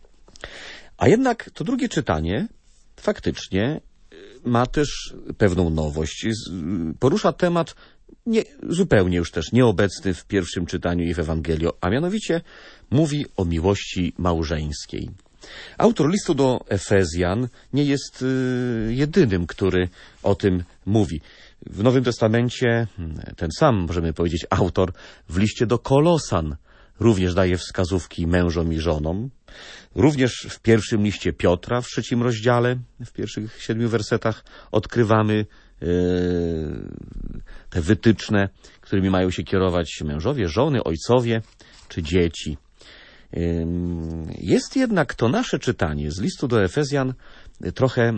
A jednak to drugie czytanie faktycznie ma też pewną nowość. Porusza temat zupełnie już też nieobecny w pierwszym czytaniu i w Ewangelii, a mianowicie mówi o miłości małżeńskiej. Autor listu do Efezjan nie jest jedynym, który o tym mówi. W Nowym Testamencie ten sam, możemy powiedzieć, autor w liście do Kolosan również daje wskazówki mężom i żonom. Również w pierwszym liście Piotra, w 3 rozdziale, w pierwszych 7 wersetach odkrywamy te wytyczne, którymi mają się kierować mężowie, żony, ojcowie czy dzieci. Jest jednak to nasze czytanie z listu do Efezjan trochę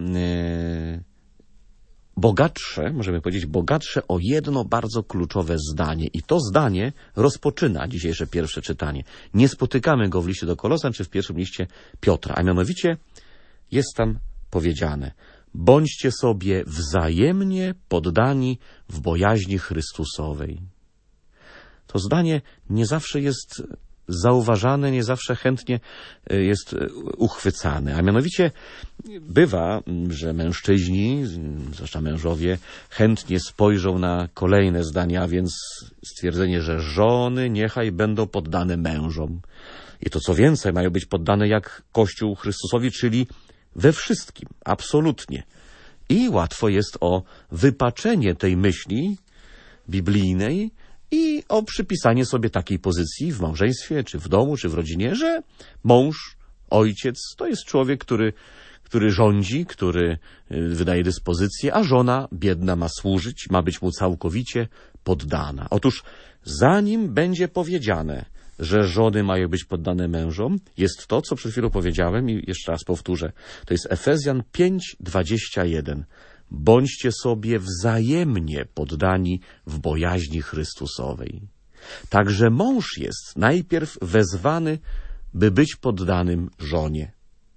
bogatsze, możemy powiedzieć bogatsze o jedno bardzo kluczowe zdanie. I to zdanie rozpoczyna dzisiejsze pierwsze czytanie. Nie spotykamy go w liście do Kolosan czy w pierwszym liście Piotra, a mianowicie jest tam powiedziane: bądźcie sobie wzajemnie poddani w bojaźni Chrystusowej. To zdanie nie zawsze jest zauważane, nie zawsze chętnie jest uchwycane. A mianowicie bywa, że mężczyźni, zwłaszcza mężowie, chętnie spojrzą na kolejne zdania, a więc stwierdzenie, że żony niechaj będą poddane mężom. I to co więcej, mają być poddane jak Kościół Chrystusowi, czyli we wszystkim, absolutnie. I łatwo jest o wypaczenie tej myśli biblijnej i o przypisanie sobie takiej pozycji w małżeństwie, czy w domu, czy w rodzinie, że mąż, ojciec to jest człowiek, który rządzi, który wydaje dyspozycje, a żona biedna ma służyć, ma być mu całkowicie poddana. Otóż zanim będzie powiedziane, że żony mają być poddane mężom, jest to, co przed chwilą powiedziałem i jeszcze raz powtórzę. To jest Efezjan 5:21. Bądźcie sobie wzajemnie poddani w bojaźni Chrystusowej. Także mąż jest najpierw wezwany, by być poddanym żonie.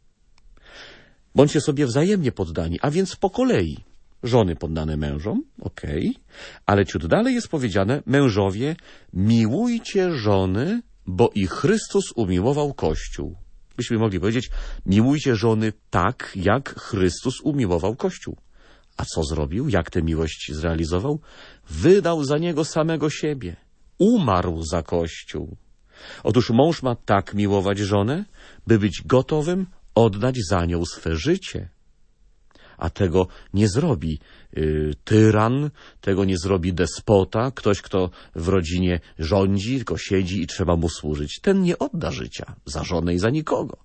Bądźcie sobie wzajemnie poddani, a więc po kolei. Żony poddane mężom, ale ciut dalej jest powiedziane: mężowie, miłujcie żony, bo i Chrystus umiłował Kościół. Byśmy mogli powiedzieć: miłujcie żony tak, jak Chrystus umiłował Kościół. A co zrobił? Jak tę miłość zrealizował? Wydał za niego samego siebie. Umarł za Kościół. Otóż mąż ma tak miłować żonę, by być gotowym oddać za nią swe życie. A tego nie zrobi tyran, tego nie zrobi despota, ktoś, kto w rodzinie rządzi, tylko siedzi i trzeba mu służyć. Ten nie odda życia za żonę i za nikogo.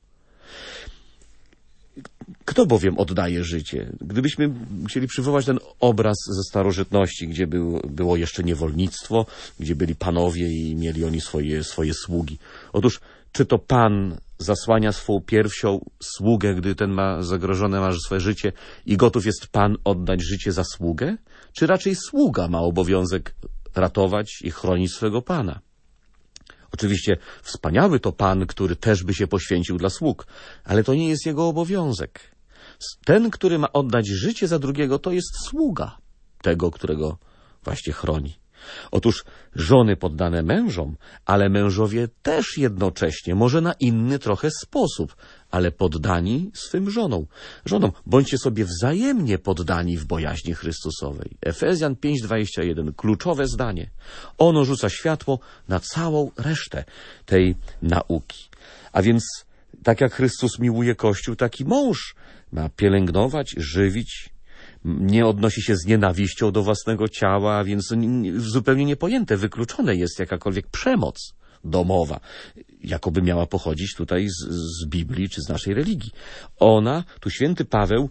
Kto bowiem oddaje życie? Gdybyśmy chcieli przywołać ten obraz ze starożytności, gdzie było jeszcze niewolnictwo, gdzie byli panowie i mieli oni swoje sługi. Otóż, czy to pan zasłania swą piersią sługę, gdy ten ma zagrożone swoje życie i gotów jest pan oddać życie za sługę? Czy raczej sługa ma obowiązek ratować i chronić swego pana? Oczywiście wspaniały to pan, który też by się poświęcił dla sług, ale to nie jest jego obowiązek. Ten, który ma oddać życie za drugiego, to jest sługa tego, którego właśnie chroni. Otóż żony poddane mężom, ale mężowie też jednocześnie, może na inny trochę sposób, ale poddani swym żonom. Bądźcie sobie wzajemnie poddani w bojaźni Chrystusowej. Efezjan 5:21, kluczowe zdanie. Ono rzuca światło na całą resztę tej nauki. A więc tak jak Chrystus miłuje Kościół, taki mąż ma pielęgnować, żywić. Nie odnosi się z nienawiścią do własnego ciała, a więc zupełnie niepojęte, wykluczone jest jakakolwiek przemoc domowa, jakoby miała pochodzić tutaj z Biblii czy z naszej religii. Ona, tu święty Paweł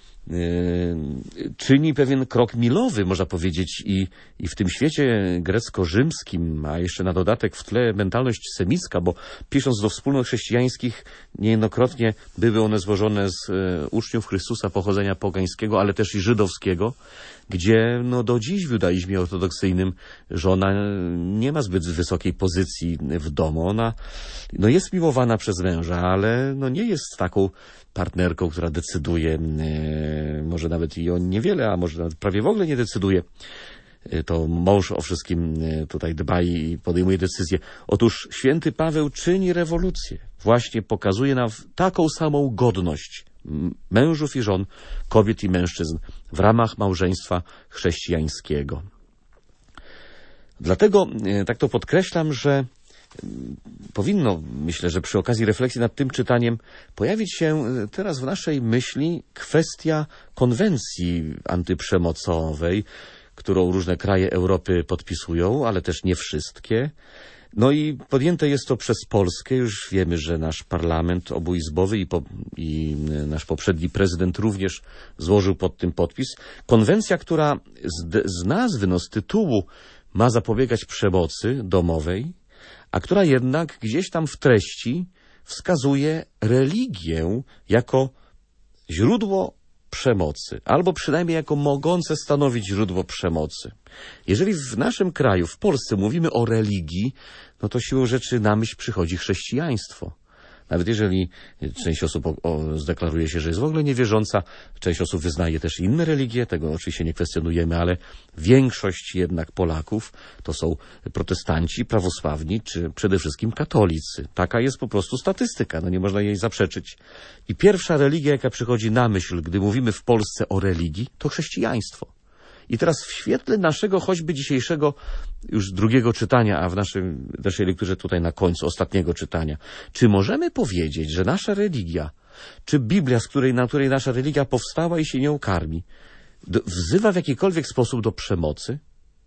czyni pewien krok milowy, można powiedzieć, i w tym świecie grecko-rzymskim, a jeszcze na dodatek w tle mentalność semicka, bo pisząc do wspólnot chrześcijańskich, niejednokrotnie były one złożone z uczniów Chrystusa pochodzenia pogańskiego, ale też i żydowskiego, gdzie do dziś w judaizmie ortodoksyjnym żona nie ma zbyt wysokiej pozycji w domu. Ona jest miłowana przez męża, ale nie jest taką partnerką, która decyduje, może nawet i o niewiele, a może nawet prawie w ogóle nie decyduje. To mąż o wszystkim tutaj dba i podejmuje decyzje. Otóż święty Paweł czyni rewolucję. Właśnie pokazuje nam taką samą godność mężów i żon, kobiet i mężczyzn w ramach małżeństwa chrześcijańskiego. Dlatego tak to podkreślam, że powinno, myślę, że przy okazji refleksji nad tym czytaniem pojawić się teraz w naszej myśli kwestia konwencji antyprzemocowej, którą różne kraje Europy podpisują, ale też nie wszystkie. I podjęte jest to przez Polskę. Już wiemy, że nasz parlament obuizbowy i nasz poprzedni prezydent również złożył pod tym podpis. Konwencja, która z nazwy, z tytułu ma zapobiegać przemocy domowej, a która jednak gdzieś tam w treści wskazuje religię jako źródło przemocy, albo przynajmniej jako mogące stanowić źródło przemocy. Jeżeli w naszym kraju, w Polsce mówimy o religii, no to siłą rzeczy na myśl przychodzi chrześcijaństwo. Nawet jeżeli część osób zdeklaruje się, że jest w ogóle niewierząca, część osób wyznaje też inne religie, tego oczywiście nie kwestionujemy, ale większość jednak Polaków to są protestanci, prawosławni, czy przede wszystkim katolicy. Taka jest po prostu statystyka, no nie można jej zaprzeczyć. I pierwsza religia, jaka przychodzi na myśl, gdy mówimy w Polsce o religii, to chrześcijaństwo. I teraz w świetle naszego choćby dzisiejszego już drugiego czytania, a w naszej lekturze tutaj na końcu ostatniego czytania, czy możemy powiedzieć, że nasza religia, czy Biblia, na której nasza religia powstała i się nią karmi, wzywa w jakikolwiek sposób do przemocy?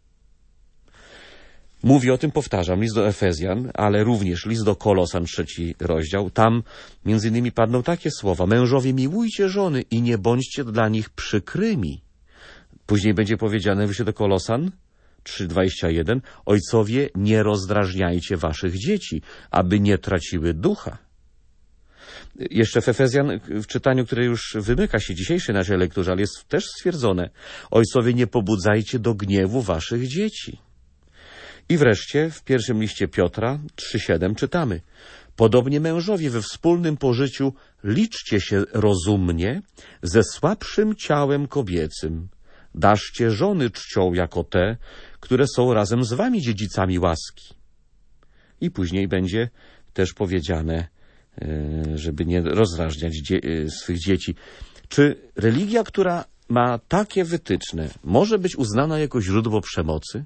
Mówi o tym, powtarzam, list do Efezjan, ale również list do Kolosan, 3 rozdział. Tam między innymi padną takie słowa: mężowie, miłujcie żony i nie bądźcie dla nich przykrymi. Później będzie powiedziane w liście do Kolosan 3:21: ojcowie, nie rozdrażniajcie waszych dzieci, aby nie traciły ducha. Jeszcze w Efezjan, w czytaniu, które już wymyka się dzisiejszej naszej lekturze, ale jest też stwierdzone: ojcowie, nie pobudzajcie do gniewu waszych dzieci. I wreszcie w pierwszym liście Piotra 3:7 czytamy: podobnie mężowie we wspólnym pożyciu liczcie się rozumnie ze słabszym ciałem kobiecym. Daszcie żony czcią jako te, które są razem z wami dziedzicami łaski. I później będzie też powiedziane, żeby nie rozdrażniać swych dzieci. Czy religia, która ma takie wytyczne, może być uznana jako źródło przemocy?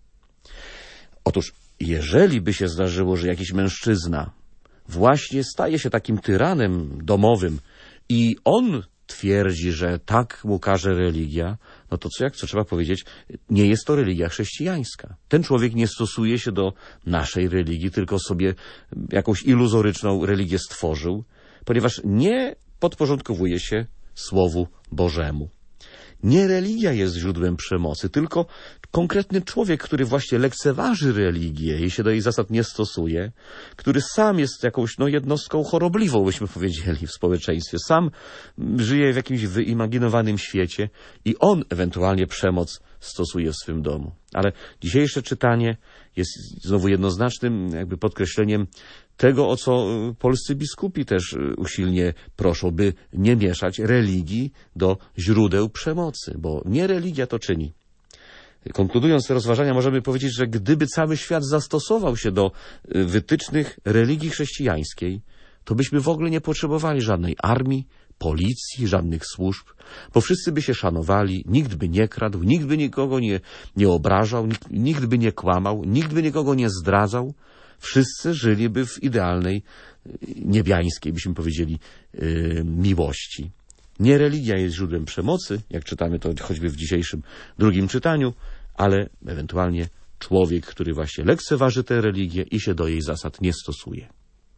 Otóż, jeżeli by się zdarzyło, że jakiś mężczyzna właśnie staje się takim tyranem domowym i on twierdzi, że tak mu każe religia, no to co trzeba powiedzieć, nie jest to religia chrześcijańska. Ten człowiek nie stosuje się do naszej religii, tylko sobie jakąś iluzoryczną religię stworzył, ponieważ nie podporządkowuje się Słowu Bożemu. Nie religia jest źródłem przemocy, tylko konkretny człowiek, który właśnie lekceważy religię i się do jej zasad nie stosuje, który sam jest jakąś jednostką chorobliwą, byśmy powiedzieli, w społeczeństwie. Sam żyje w jakimś wyimaginowanym świecie i on ewentualnie przemoc stosuje w swym domu. Ale dzisiejsze czytanie jest znowu jednoznacznym podkreśleniem tego, o co polscy biskupi też usilnie proszą, by nie mieszać religii do źródeł przemocy, bo nie religia to czyni. Konkludując te rozważania, możemy powiedzieć, że gdyby cały świat zastosował się do wytycznych religii chrześcijańskiej, to byśmy w ogóle nie potrzebowali żadnej armii, policji, żadnych służb, bo wszyscy by się szanowali, nikt by nie kradł, nikt by nikogo nie obrażał, nikt by nie kłamał, nikt by nikogo nie zdradzał. Wszyscy żyliby w idealnej, niebiańskiej, byśmy powiedzieli, miłości. Nie religia jest źródłem przemocy, jak czytamy to choćby w dzisiejszym drugim czytaniu, ale ewentualnie człowiek, który właśnie lekceważy tę religię i się do jej zasad nie stosuje.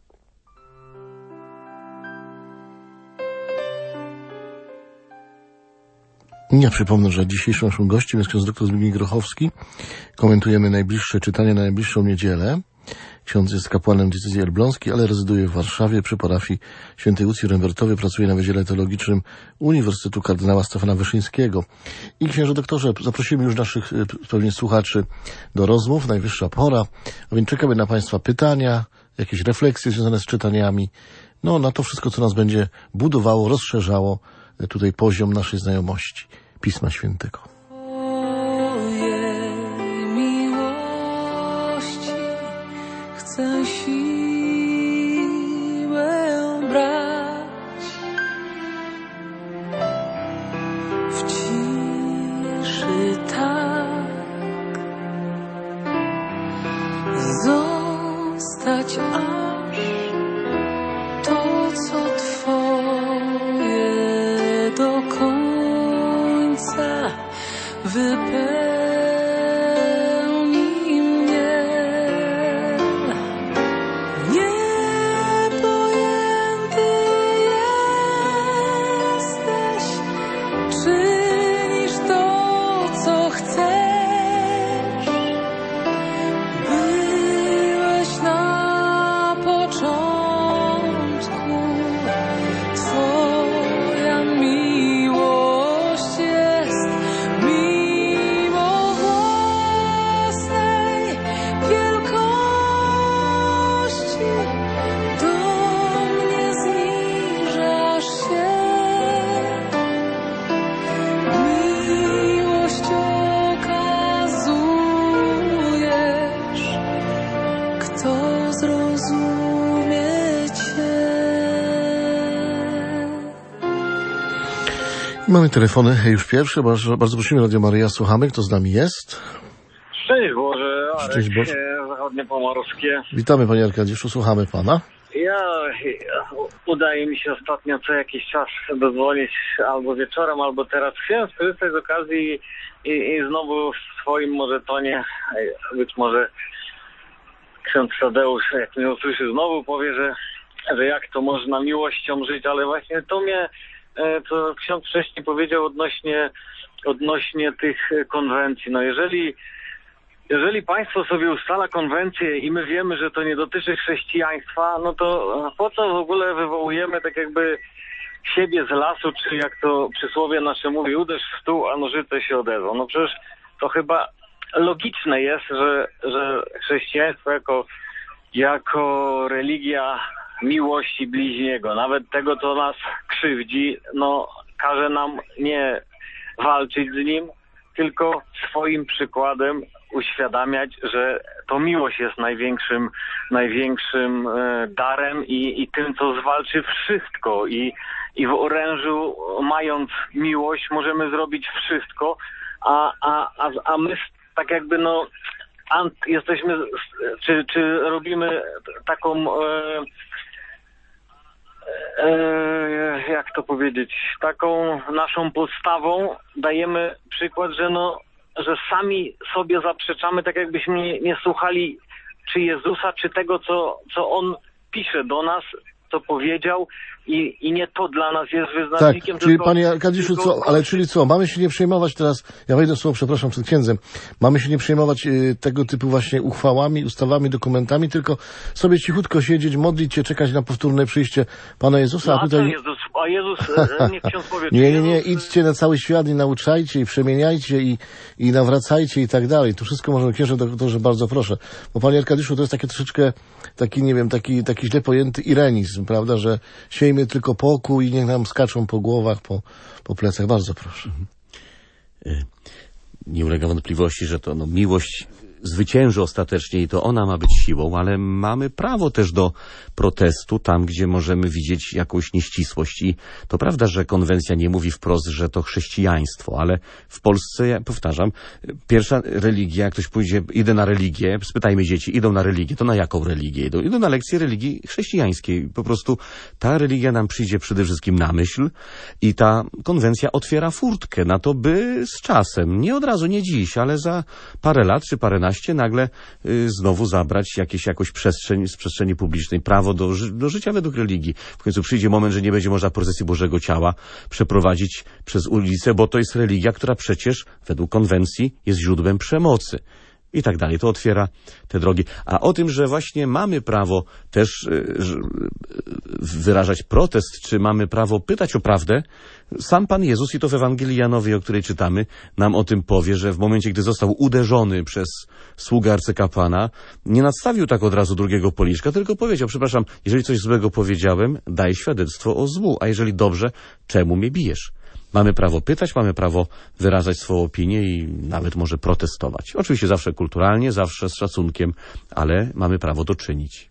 Ja przypomnę, że dzisiejszym naszym gościem jest ksiądz dr Zbigniew Grochowski. Komentujemy najbliższe czytanie na najbliższą niedzielę. Ksiądz jest kapłanem diecezji elbląskiej, ale rezyduje w Warszawie przy parafii świętej Łucji Rembertowej. Pracuje na Wydziale Teologicznym Uniwersytetu Kardynała Stefana Wyszyńskiego. I księże doktorze, zaprosimy już naszych pewnie słuchaczy do rozmów. Najwyższa pora. A więc czekamy na Państwa pytania, jakieś refleksje związane z czytaniami. No, na to wszystko, co nas będzie budowało, rozszerzało tutaj poziom naszej znajomości Pisma Świętego. Chcę siłę brać w ciszy tak, zostać aż to, co Twoje do końca wypełni. Byłeś na Mamy telefony już pierwsze. Bardzo prosimy, Radio Maryja, słuchamy. Kto z nami jest? Szczęść Boże, Arek, Szczęść Boże. Zachodniopomorskie. Witamy, panie Arkadiuszu, słuchamy pana. Udaje mi się ostatnio co jakiś czas dozwolić albo wieczorem, albo teraz. Chciałem skorzystać z okazji i znowu w swoim może tonie, być może ksiądz Tadeusz, jak mnie usłyszy, znowu powie, że jak to można miłością żyć, ale właśnie to mnie, co ksiądz wcześniej powiedział odnośnie tych konwencji. No jeżeli państwo sobie ustala konwencję i my wiemy, że to nie dotyczy chrześcijaństwa, no to po co w ogóle wywołujemy tak jakby siebie z lasu, czy jak to przysłowie nasze mówi, uderz w stół, a nożyce się odezwą. No przecież to chyba logiczne jest, że chrześcijaństwo jako religia miłości bliźniego, nawet tego, co nas krzywdzi, no każe nam nie walczyć z nim, tylko swoim przykładem uświadamiać, że to miłość jest największym darem i tym, co zwalczy wszystko. I w orężu, mając miłość, możemy zrobić wszystko, a my tak jakby jesteśmy, czy robimy taką jak to powiedzieć, taką naszą postawą dajemy przykład, że sami sobie zaprzeczamy, tak jakbyśmy nie słuchali czy Jezusa, czy tego, co On pisze do nas, co powiedział i nie to dla nas jest wyznacznikiem. Tak, czyli panie Arkadiuszu, czyli co, mamy się nie przejmować teraz, ja wejdę słowo, przepraszam, przed księdzem, mamy się nie przejmować tego typu właśnie uchwałami, ustawami, dokumentami, tylko sobie cichutko siedzieć, modlić się, czekać na powtórne przyjście Pana Jezusa. No, a tutaj... Jezus, niech ksiądz powie. Nie, idźcie na cały świat i nauczajcie, i przemieniajcie, i nawracajcie i tak dalej. Tu wszystko możemy, księże doktorze, bardzo proszę. Bo panie Arkadiuszu, to jest takie troszeczkę, taki, nie wiem, taki źle pojęty irenizm, prawda, że siejmy tylko pokój i niech nam skaczą po głowach, po plecach. Bardzo proszę. Nie ulega wątpliwości, że to miłość zwycięży ostatecznie i to ona ma być siłą, ale mamy prawo też do protestu tam, gdzie możemy widzieć jakąś nieścisłość. I to prawda, że konwencja nie mówi wprost, że to chrześcijaństwo, ale w Polsce, ja powtarzam, pierwsza religia, jak ktoś pójdzie, idę na religię, spytajmy dzieci, idą na religię, to na jaką religię idą? Idą na lekcję religii chrześcijańskiej. Po prostu ta religia nam przyjdzie przede wszystkim na myśl i ta konwencja otwiera furtkę na to, by z czasem, nie od razu, nie dziś, ale za parę lat czy paręnaście nagle znowu zabrać jakąś przestrzeń z przestrzeni publicznej, prawo do życia według religii. W końcu przyjdzie moment, że nie będzie można procesji Bożego Ciała przeprowadzić przez ulicę, bo to jest religia, która przecież według konwencji jest źródłem przemocy. I tak dalej. To otwiera te drogi. A o tym, że właśnie mamy prawo też wyrażać protest, czy mamy prawo pytać o prawdę, sam Pan Jezus, i to w Ewangelii Janowej, o której czytamy, nam o tym powie, że w momencie, gdy został uderzony przez sługę arcykapłana, nie nadstawił tak od razu drugiego policzka, tylko powiedział, przepraszam, jeżeli coś złego powiedziałem, daj świadectwo o złu, a jeżeli dobrze, czemu mnie bijesz? Mamy prawo pytać, mamy prawo wyrażać swoją opinię i nawet może protestować. Oczywiście zawsze kulturalnie, zawsze z szacunkiem, ale mamy prawo to czynić.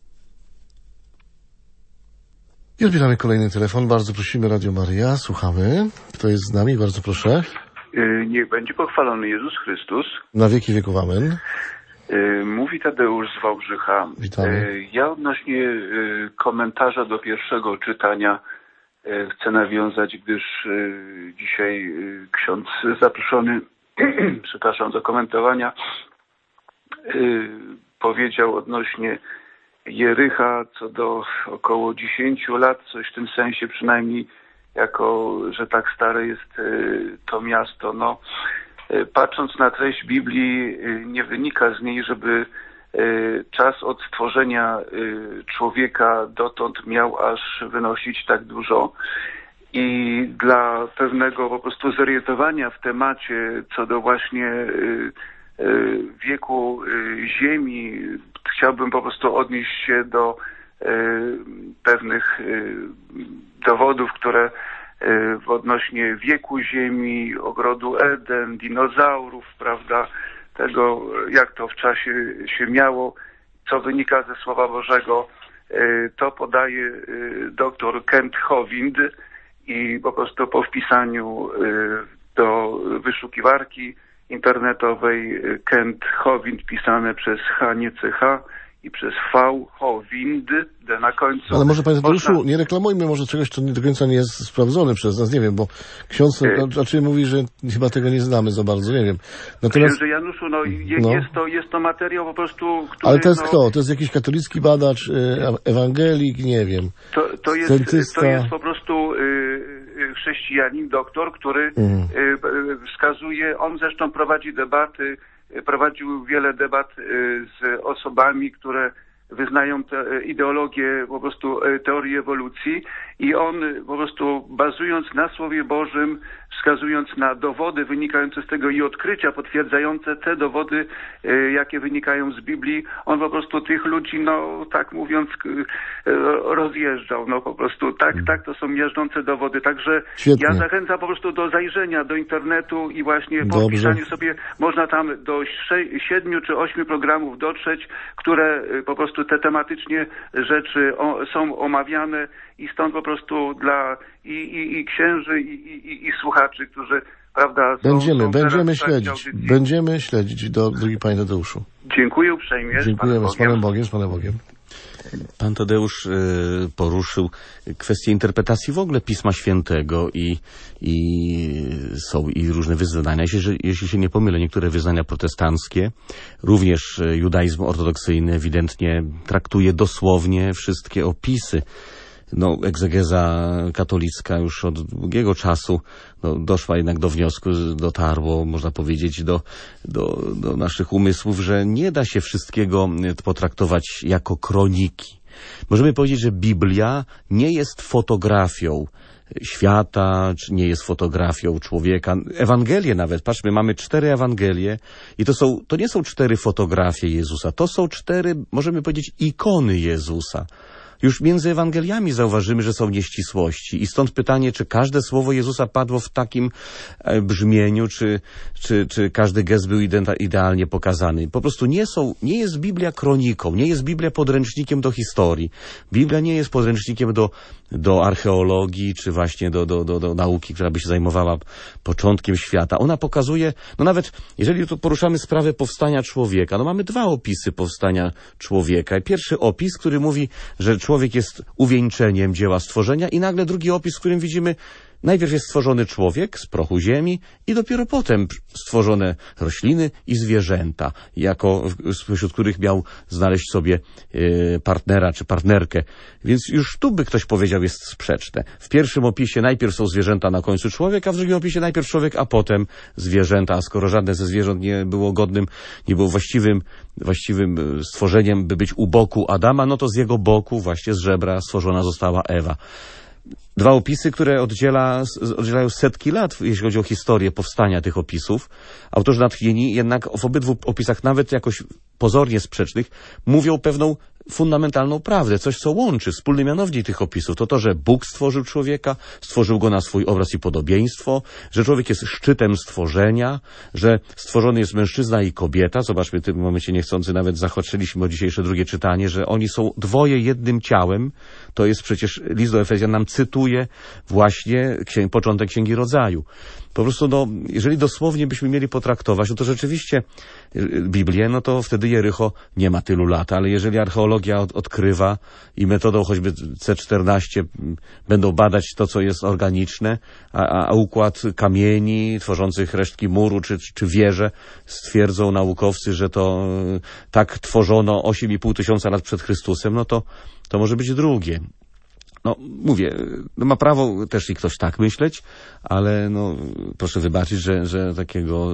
I odbieramy kolejny telefon. Bardzo prosimy, Radio Maryja. Słuchamy. Kto jest z nami? Bardzo proszę. Niech będzie pochwalony Jezus Chrystus. Na wieki wieków amen. Mówi Tadeusz z Wałbrzycha. Witamy. Ja odnośnie komentarza do pierwszego czytania chcę nawiązać, gdyż dzisiaj ksiądz zaproszony, przepraszam, do komentowania powiedział odnośnie Jericha co do około 10 lat, coś w tym sensie przynajmniej, jako że tak stare jest to miasto. No, patrząc na treść Biblii, nie wynika z niej, żeby czas od stworzenia człowieka dotąd miał aż wynosić tak dużo. I dla pewnego po prostu zorientowania w temacie co do właśnie wieku Ziemi, chciałbym po prostu odnieść się do pewnych dowodów, które odnośnie wieku Ziemi, ogrodu Eden, dinozaurów, prawda, tego, jak to w czasie się miało, co wynika ze Słowa Bożego, to podaje dr Kent Hovind i po prostu po wpisaniu do wyszukiwarki internetowej Kent Hovind pisane przez H, nie CH i przez V, Hovind, D na końcu. Ale może, panie Tadeuszu, nie reklamujmy może czegoś, co do końca nie jest sprawdzone przez nas, nie wiem, bo ksiądz raczej mówi, że chyba tego nie znamy za bardzo, nie wiem. Natomiast... Księże Januszu, jest to materiał po prostu, który... Ale to jest kto? To jest jakiś katolicki badacz, ewangelik, nie wiem. To jest po prostu chrześcijanin, doktor, który wskazuje, on zresztą prowadził wiele debat z osobami, które wyznają ideologię, po prostu teorii ewolucji i on po prostu bazując na Słowie Bożym, wskazując na dowody wynikające z tego i odkrycia potwierdzające te dowody, jakie wynikają z Biblii, on po prostu tych ludzi, no tak mówiąc, rozjeżdżał, no po prostu tak, to są miażdżące dowody, także Świetnie. Ja zachęcam po prostu do zajrzenia do internetu i właśnie po wpisaniu sobie można tam do 7 czy 8 programów dotrzeć, które po prostu te tematycznie rzeczy są omawiane i stąd po prostu dla i księży i słuchaczy, którzy, prawda, Będziemy śledzić, drogi panie Tadeuszu. Dziękuję uprzejmie. Dziękujemy, z Panem Bogiem. Pan Tadeusz poruszył kwestię interpretacji w ogóle Pisma Świętego i są różne wyznania. Jeśli się nie pomylę, niektóre wyznania protestanckie, również judaizm ortodoksyjny ewidentnie traktuje dosłownie wszystkie opisy. No, egzegeza katolicka już od długiego czasu doszła jednak do wniosku, dotarło, można powiedzieć, do naszych umysłów, że nie da się wszystkiego potraktować jako kroniki. Możemy powiedzieć, że Biblia nie jest fotografią świata, czy nie jest fotografią człowieka. Ewangelie nawet, patrzmy, mamy 4 Ewangelie i to nie są 4 fotografie Jezusa, to są 4, możemy powiedzieć, ikony Jezusa. Już między Ewangeliami zauważymy, że są nieścisłości i stąd pytanie, czy każde słowo Jezusa padło w takim brzmieniu, czy każdy gest był idealnie pokazany. Po prostu nie jest Biblia kroniką, nie jest Biblia podręcznikiem do historii. Biblia nie jest podręcznikiem do archeologii, czy właśnie do nauki, która by się zajmowała początkiem świata. Ona pokazuje, nawet jeżeli tu poruszamy sprawę powstania człowieka, mamy 2 opisy powstania człowieka. Pierwszy opis, który mówi, że człowiek jest uwieńczeniem dzieła stworzenia i nagle drugi opis, w którym widzimy, najpierw jest stworzony człowiek z prochu ziemi i dopiero potem stworzone rośliny i zwierzęta, spośród których miał znaleźć sobie partnera czy partnerkę. Więc już tu by ktoś powiedział, jest sprzeczne. W pierwszym opisie najpierw są zwierzęta, na końcu człowiek, a w drugim opisie najpierw człowiek, a potem zwierzęta. A skoro żadne ze zwierząt nie było godnym, nie było właściwym stworzeniem, by być u boku Adama, to z jego boku, właśnie z żebra, stworzona została Ewa. 2 opisy, które oddzielają setki lat, jeśli chodzi o historię powstania tych opisów. Autorzy natchnieni jednak w obydwu opisach, nawet jakoś pozornie sprzecznych, mówią pewną fundamentalną prawdę, coś co łączy. Wspólny mianownik tych opisów to, że Bóg stworzył człowieka, stworzył go na swój obraz i podobieństwo, że człowiek jest szczytem stworzenia, że stworzony jest mężczyzna i kobieta. Zobaczmy, w tym momencie niechcący nawet zahaczyliśmy o dzisiejsze drugie czytanie, że oni są dwoje jednym ciałem. To jest przecież list do Efezjan nam cytuje właśnie początek Księgi Rodzaju. Po prostu, jeżeli dosłownie byśmy mieli potraktować, to rzeczywiście Biblię, to wtedy Jericho nie ma tylu lat, ale jeżeli archeologia odkrywa i metodą choćby C14 będą badać to, co jest organiczne, a układ kamieni tworzących resztki muru czy wieże, stwierdzą naukowcy, że to tak tworzono 8,5 tysiąca lat przed Chrystusem, to może być drugie. Mówię, ma prawo też i ktoś tak myśleć, ale proszę wybaczyć, że takiego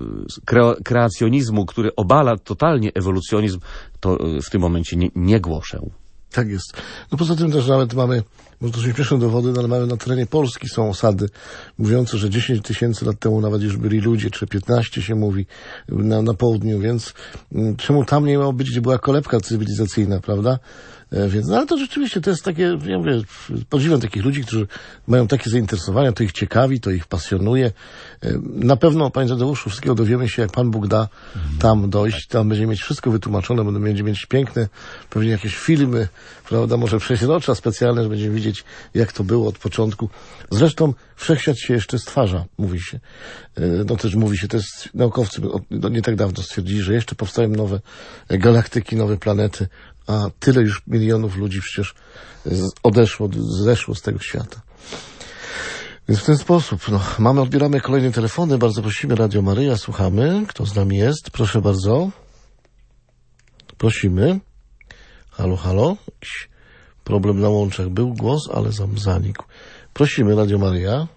kreacjonizmu, który obala totalnie ewolucjonizm, to w tym momencie nie głoszę. Tak jest. Poza tym też nawet mamy, może to są śmieszne dowody, ale mamy na terenie Polski są osady mówiące, że 10 tysięcy lat temu nawet już byli ludzie, czy 15 się mówi na południu, więc czemu tam nie miało być, gdzie była kolebka cywilizacyjna, prawda? Więc, no ale to rzeczywiście to jest takie, ja mówię, podziwiam takich ludzi, którzy mają takie zainteresowania, to ich ciekawi, to ich pasjonuje. Na pewno, panie Tadeuszu, wszystkiego dowiemy się, jak Pan Bóg da tam dojść, tam będzie mieć wszystko wytłumaczone, będzie mieć piękne, pewnie jakieś filmy, prawda, może przeźrocza specjalne, że będziemy widzieć, jak to było od początku. Zresztą wszechświat się jeszcze stwarza, mówi się. No też mówi się, to jest naukowcy nie tak dawno stwierdzili, że jeszcze powstają nowe galaktyki, nowe planety, a tyle już milionów ludzi przecież zeszło z tego świata. Więc w ten sposób, odbieramy kolejne telefony, bardzo prosimy, Radio Maryja, słuchamy. Kto z nami jest? Proszę bardzo. Prosimy. Halo, halo. Jakiś problem na łączach był, głos, ale zanikł. Prosimy, Radio Maryja.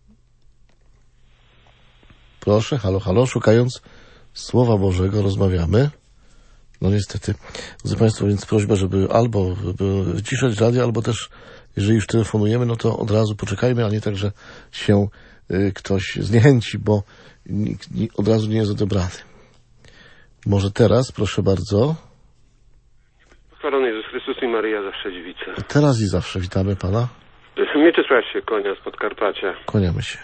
Proszę, halo, halo, szukając Słowa Bożego rozmawiamy. No niestety, drodzy Państwo, więc prośba, żeby albo wyciszać radio, albo też, jeżeli już telefonujemy, no to od razu poczekajmy, a nie tak, że się ktoś zniechęci, bo nikt od razu nie jest odebrany. Może teraz, proszę bardzo. Chwalony Jezus Chrystus i Maryja zawsze dziewica. Teraz i zawsze witamy Pana. Mieczysław się kłania z Podkarpacia. Kłaniamy się.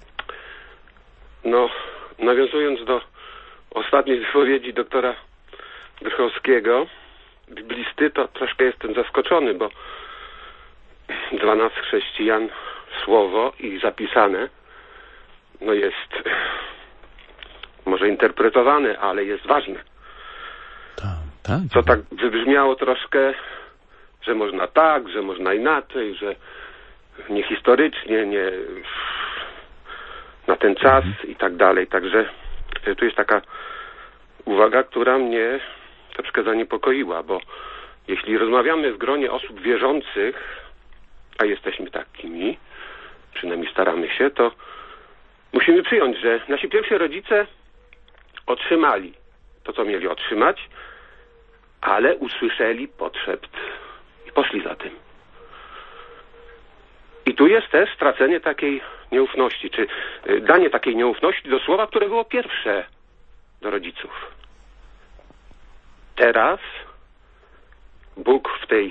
No, nawiązując do ostatniej wypowiedzi doktora Grychowskiego, biblisty, to troszkę jestem zaskoczony, bo dla nas chrześcijan słowo i zapisane jest może interpretowane, ale jest ważne. Tak. Co tak wybrzmiało troszkę, że można tak, że można inaczej, że nie historycznie, nie na ten czas i tak dalej. Także tu jest taka uwaga, która mnie troszkę zaniepokoiła, bo jeśli rozmawiamy w gronie osób wierzących, a jesteśmy takimi, przynajmniej staramy się, to musimy przyjąć, że nasi pierwsi rodzice otrzymali to, co mieli otrzymać, ale usłyszeli potrzebt i poszli za tym. I tu jest też stracenie takiej nieufności, czy danie takiej nieufności do słowa, które było pierwsze do rodziców. Teraz Bóg w tej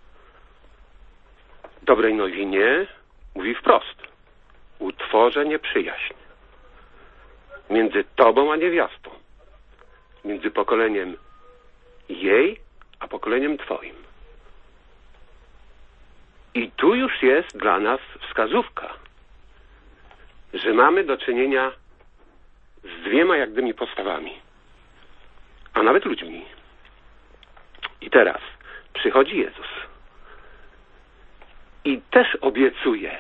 dobrej nowinie mówi wprost: utworzę nieprzyjaźń między tobą a niewiastą, między pokoleniem jej a pokoleniem twoim. I tu już jest dla nas wskazówka, że mamy do czynienia z dwiema jak gdyby postawami, a nawet ludźmi. I teraz przychodzi Jezus i też obiecuje,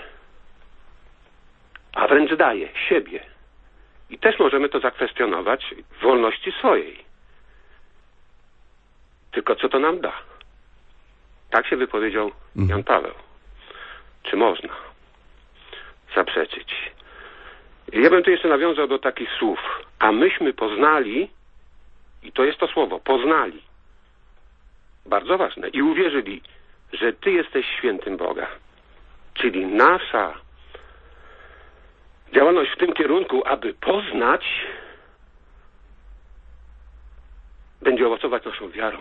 a wręcz daje siebie. I też możemy to zakwestionować w wolności swojej. Tylko co to nam da? Tak się wypowiedział Jan Paweł. Czy można zaprzeczyć? Ja bym tu jeszcze nawiązał do takich słów. A myśmy poznali, i to jest to słowo, poznali. Bardzo ważne. I uwierzyli, że Ty jesteś świętym Boga. Czyli nasza działalność w tym kierunku, aby poznać, będzie owocować naszą wiarą.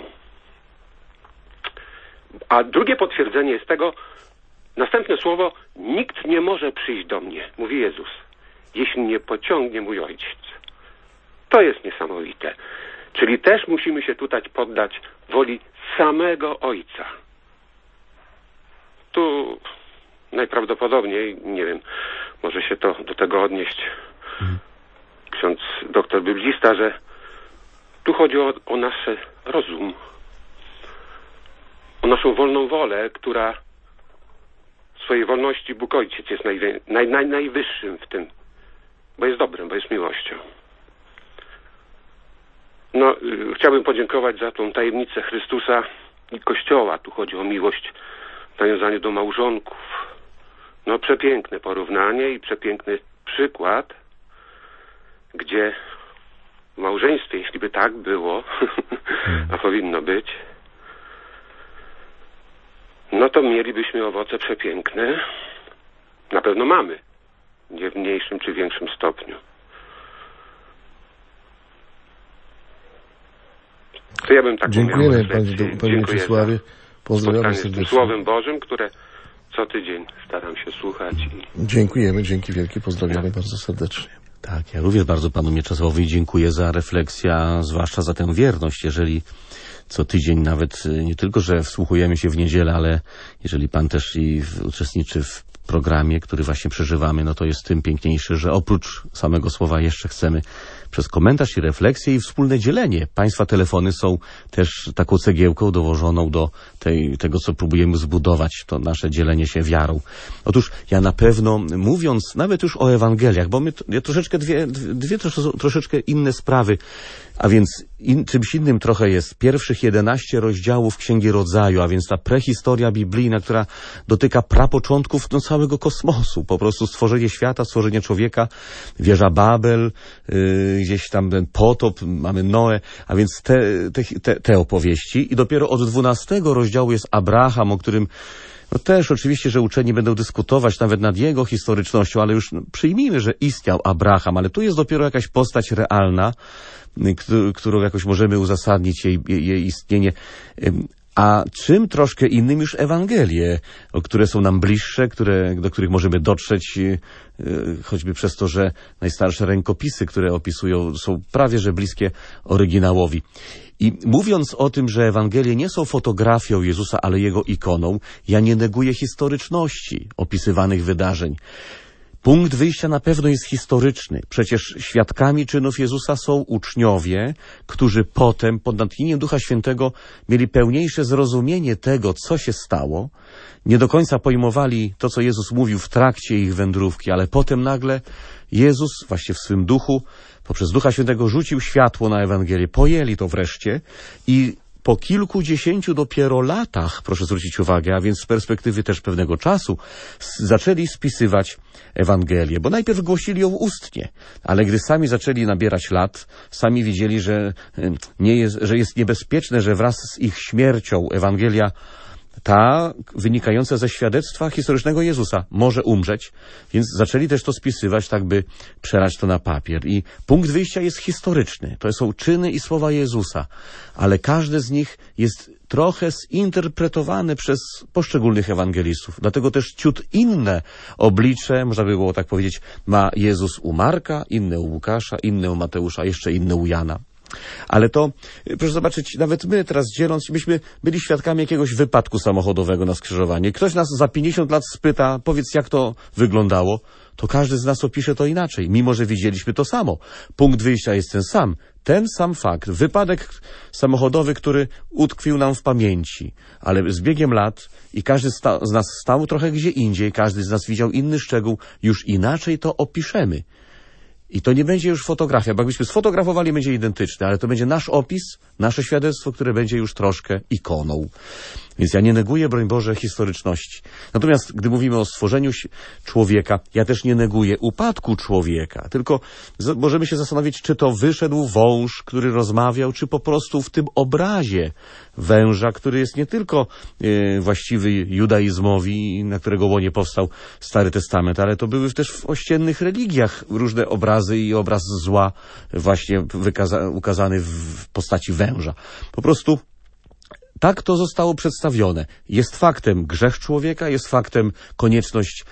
A drugie potwierdzenie jest tego, następne słowo: nikt nie może przyjść do mnie, mówi Jezus, jeśli nie pociągnie mój Ojciec. To jest niesamowite. Czyli też musimy się tutaj poddać woli samego Ojca. Tu najprawdopodobniej, nie wiem, może się to do tego odnieść ksiądz doktor biblista, że tu chodzi o nasz rozum, o naszą wolną wolę, która w swojej wolności Bóg Ojciec jest najwyższym w tym, bo jest dobrym, bo jest miłością. No, chciałbym podziękować za tą tajemnicę Chrystusa i Kościoła. Tu chodzi o miłość w nawiązaniu do małżonków. No, przepiękne porównanie i przepiękny przykład, gdzie w małżeństwie, jeśli by tak było, a powinno być, no to mielibyśmy owoce przepiękne. Na pewno mamy. Nie w mniejszym czy większym stopniu. To ja bym tak Dziękujemy Panie Mieczysławie. Pozdrawiamy spotkanie z tym serdecznie. Słowem Bożym, które co tydzień staram się słuchać. Dziękujemy, dzięki wielkie, pozdrawiamy bardzo serdecznie. Tak, ja również bardzo panu Mieczysławowi dziękuję za refleksję, zwłaszcza za tę wierność. Jeżeli co tydzień nawet nie tylko, że wsłuchujemy się w niedzielę, ale jeżeli pan też i uczestniczy w programie, który właśnie przeżywamy, no to jest tym piękniejszy, że oprócz samego słowa jeszcze chcemy przez komentarz i refleksję i wspólne dzielenie. Państwa telefony są też taką cegiełką dołożoną do tego, co próbujemy zbudować, to nasze dzielenie się wiarą. Otóż ja na pewno, mówiąc nawet już o Ewangeliach, bo my troszeczkę dwie troszeczkę inne sprawy, a więc czymś innym trochę jest pierwszych 11 rozdziałów Księgi Rodzaju, a więc ta prehistoria biblijna, która dotyka prapoczątków całego kosmosu. Po prostu stworzenie świata, stworzenie człowieka, wieża Babel, gdzieś tam ten potop, mamy Noe, a więc te opowieści. I dopiero od 12 rozdziału jest Abraham, o którym no też oczywiście, że uczeni będą dyskutować nawet nad jego historycznością, ale już przyjmijmy, że istniał Abraham, ale tu jest dopiero jakaś postać realna, którą jakoś możemy uzasadnić jej istnienie. A czym troszkę innym już Ewangelie, które są nam bliższe, do których możemy dotrzeć, choćby przez to, że najstarsze rękopisy, które opisują, są prawie że bliskie oryginałowi. I mówiąc o tym, że Ewangelie nie są fotografią Jezusa, ale Jego ikoną, ja nie neguję historyczności opisywanych wydarzeń. Punkt wyjścia na pewno jest historyczny. Przecież świadkami czynów Jezusa są uczniowie, którzy potem pod natchnieniem Ducha Świętego mieli pełniejsze zrozumienie tego, co się stało. Nie do końca pojmowali to, co Jezus mówił w trakcie ich wędrówki, ale potem nagle Jezus właśnie w swym duchu, poprzez Ducha Świętego rzucił światło na Ewangelię. Pojęli to wreszcie i po kilkudziesięciu dopiero latach, proszę zwrócić uwagę, a więc z perspektywy też pewnego czasu, zaczęli spisywać Ewangelię, bo najpierw głosili ją ustnie, ale gdy sami zaczęli nabierać lat, sami widzieli, że jest niebezpieczne, że wraz z ich śmiercią Ewangelia ta wynikająca ze świadectwa historycznego Jezusa może umrzeć, więc zaczęli też to spisywać, tak by przelać to na papier. I punkt wyjścia jest historyczny. To są czyny i słowa Jezusa, ale każde z nich jest trochę zinterpretowane przez poszczególnych ewangelistów. Dlatego też ciut inne oblicze, można by było tak powiedzieć, ma Jezus u Marka, inne u Łukasza, inne u Mateusza, jeszcze inne u Jana. Ale to, proszę zobaczyć, nawet my teraz dzieląc, myśmy byli świadkami jakiegoś wypadku samochodowego na skrzyżowaniu. Ktoś nas za 50 lat spyta, powiedz jak to wyglądało, to każdy z nas opisze to inaczej, mimo że widzieliśmy to samo. Punkt wyjścia jest ten sam fakt, wypadek samochodowy, który utkwił nam w pamięci, ale z biegiem lat i każdy z nas stał trochę gdzie indziej, każdy z nas widział inny szczegół, już inaczej to opiszemy. I to nie będzie już fotografia, bo jakbyśmy sfotografowali, będzie identyczne, ale to będzie nasz opis, nasze świadectwo, które będzie już troszkę ikoną. Więc ja nie neguję, broń Boże, historyczności. Natomiast gdy mówimy o stworzeniu człowieka, ja też nie neguję upadku człowieka. Tylko możemy się zastanowić, czy to wyszedł wąż, który rozmawiał, czy po prostu w tym obrazie węża, który jest nie tylko właściwy judaizmowi, na którego łonie powstał Stary Testament, ale to były też w ościennych religiach różne obrazy i obraz zła właśnie ukazany w postaci węża. Po prostu tak to zostało przedstawione. Jest faktem grzech człowieka, jest faktem konieczność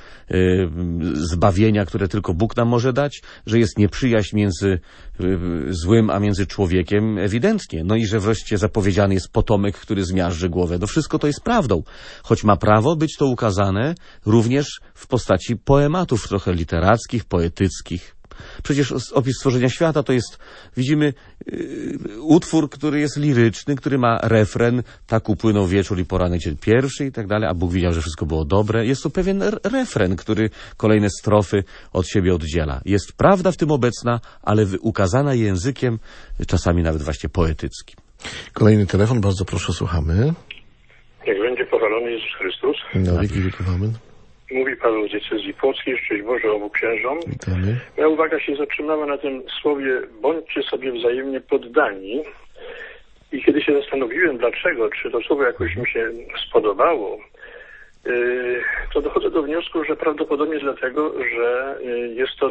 zbawienia, które tylko Bóg nam może dać, że jest nieprzyjaźń między złym a między człowiekiem ewidentnie. No i że wreszcie zapowiedziany jest potomek, który zmiażdży głowę. No wszystko to jest prawdą. Choć ma prawo być to ukazane również w postaci poematów trochę literackich, poetyckich. Przecież opis stworzenia świata to jest, widzimy, utwór, który jest liryczny, który ma refren, tak upłynął wieczór i poranek dzień pierwszy i tak dalej, a Bóg widział, że wszystko było dobre. Jest to pewien refren, który kolejne strofy od siebie oddziela. Jest prawda w tym obecna, ale ukazana językiem, czasami nawet właśnie poetyckim. Kolejny telefon, bardzo proszę, słuchamy. Niech będzie pochwalony Jezus Chrystus. Na wieki wieków, amen. Mówi Paweł z diecezji płockiej, szczęść Boże obu księżom. Witamy. Moja uwaga się zatrzymała na tym słowie bądźcie sobie wzajemnie poddani. I kiedy się zastanowiłem dlaczego, czy to słowo jakoś mi się spodobało, to dochodzę do wniosku, że prawdopodobnie dlatego, że jest to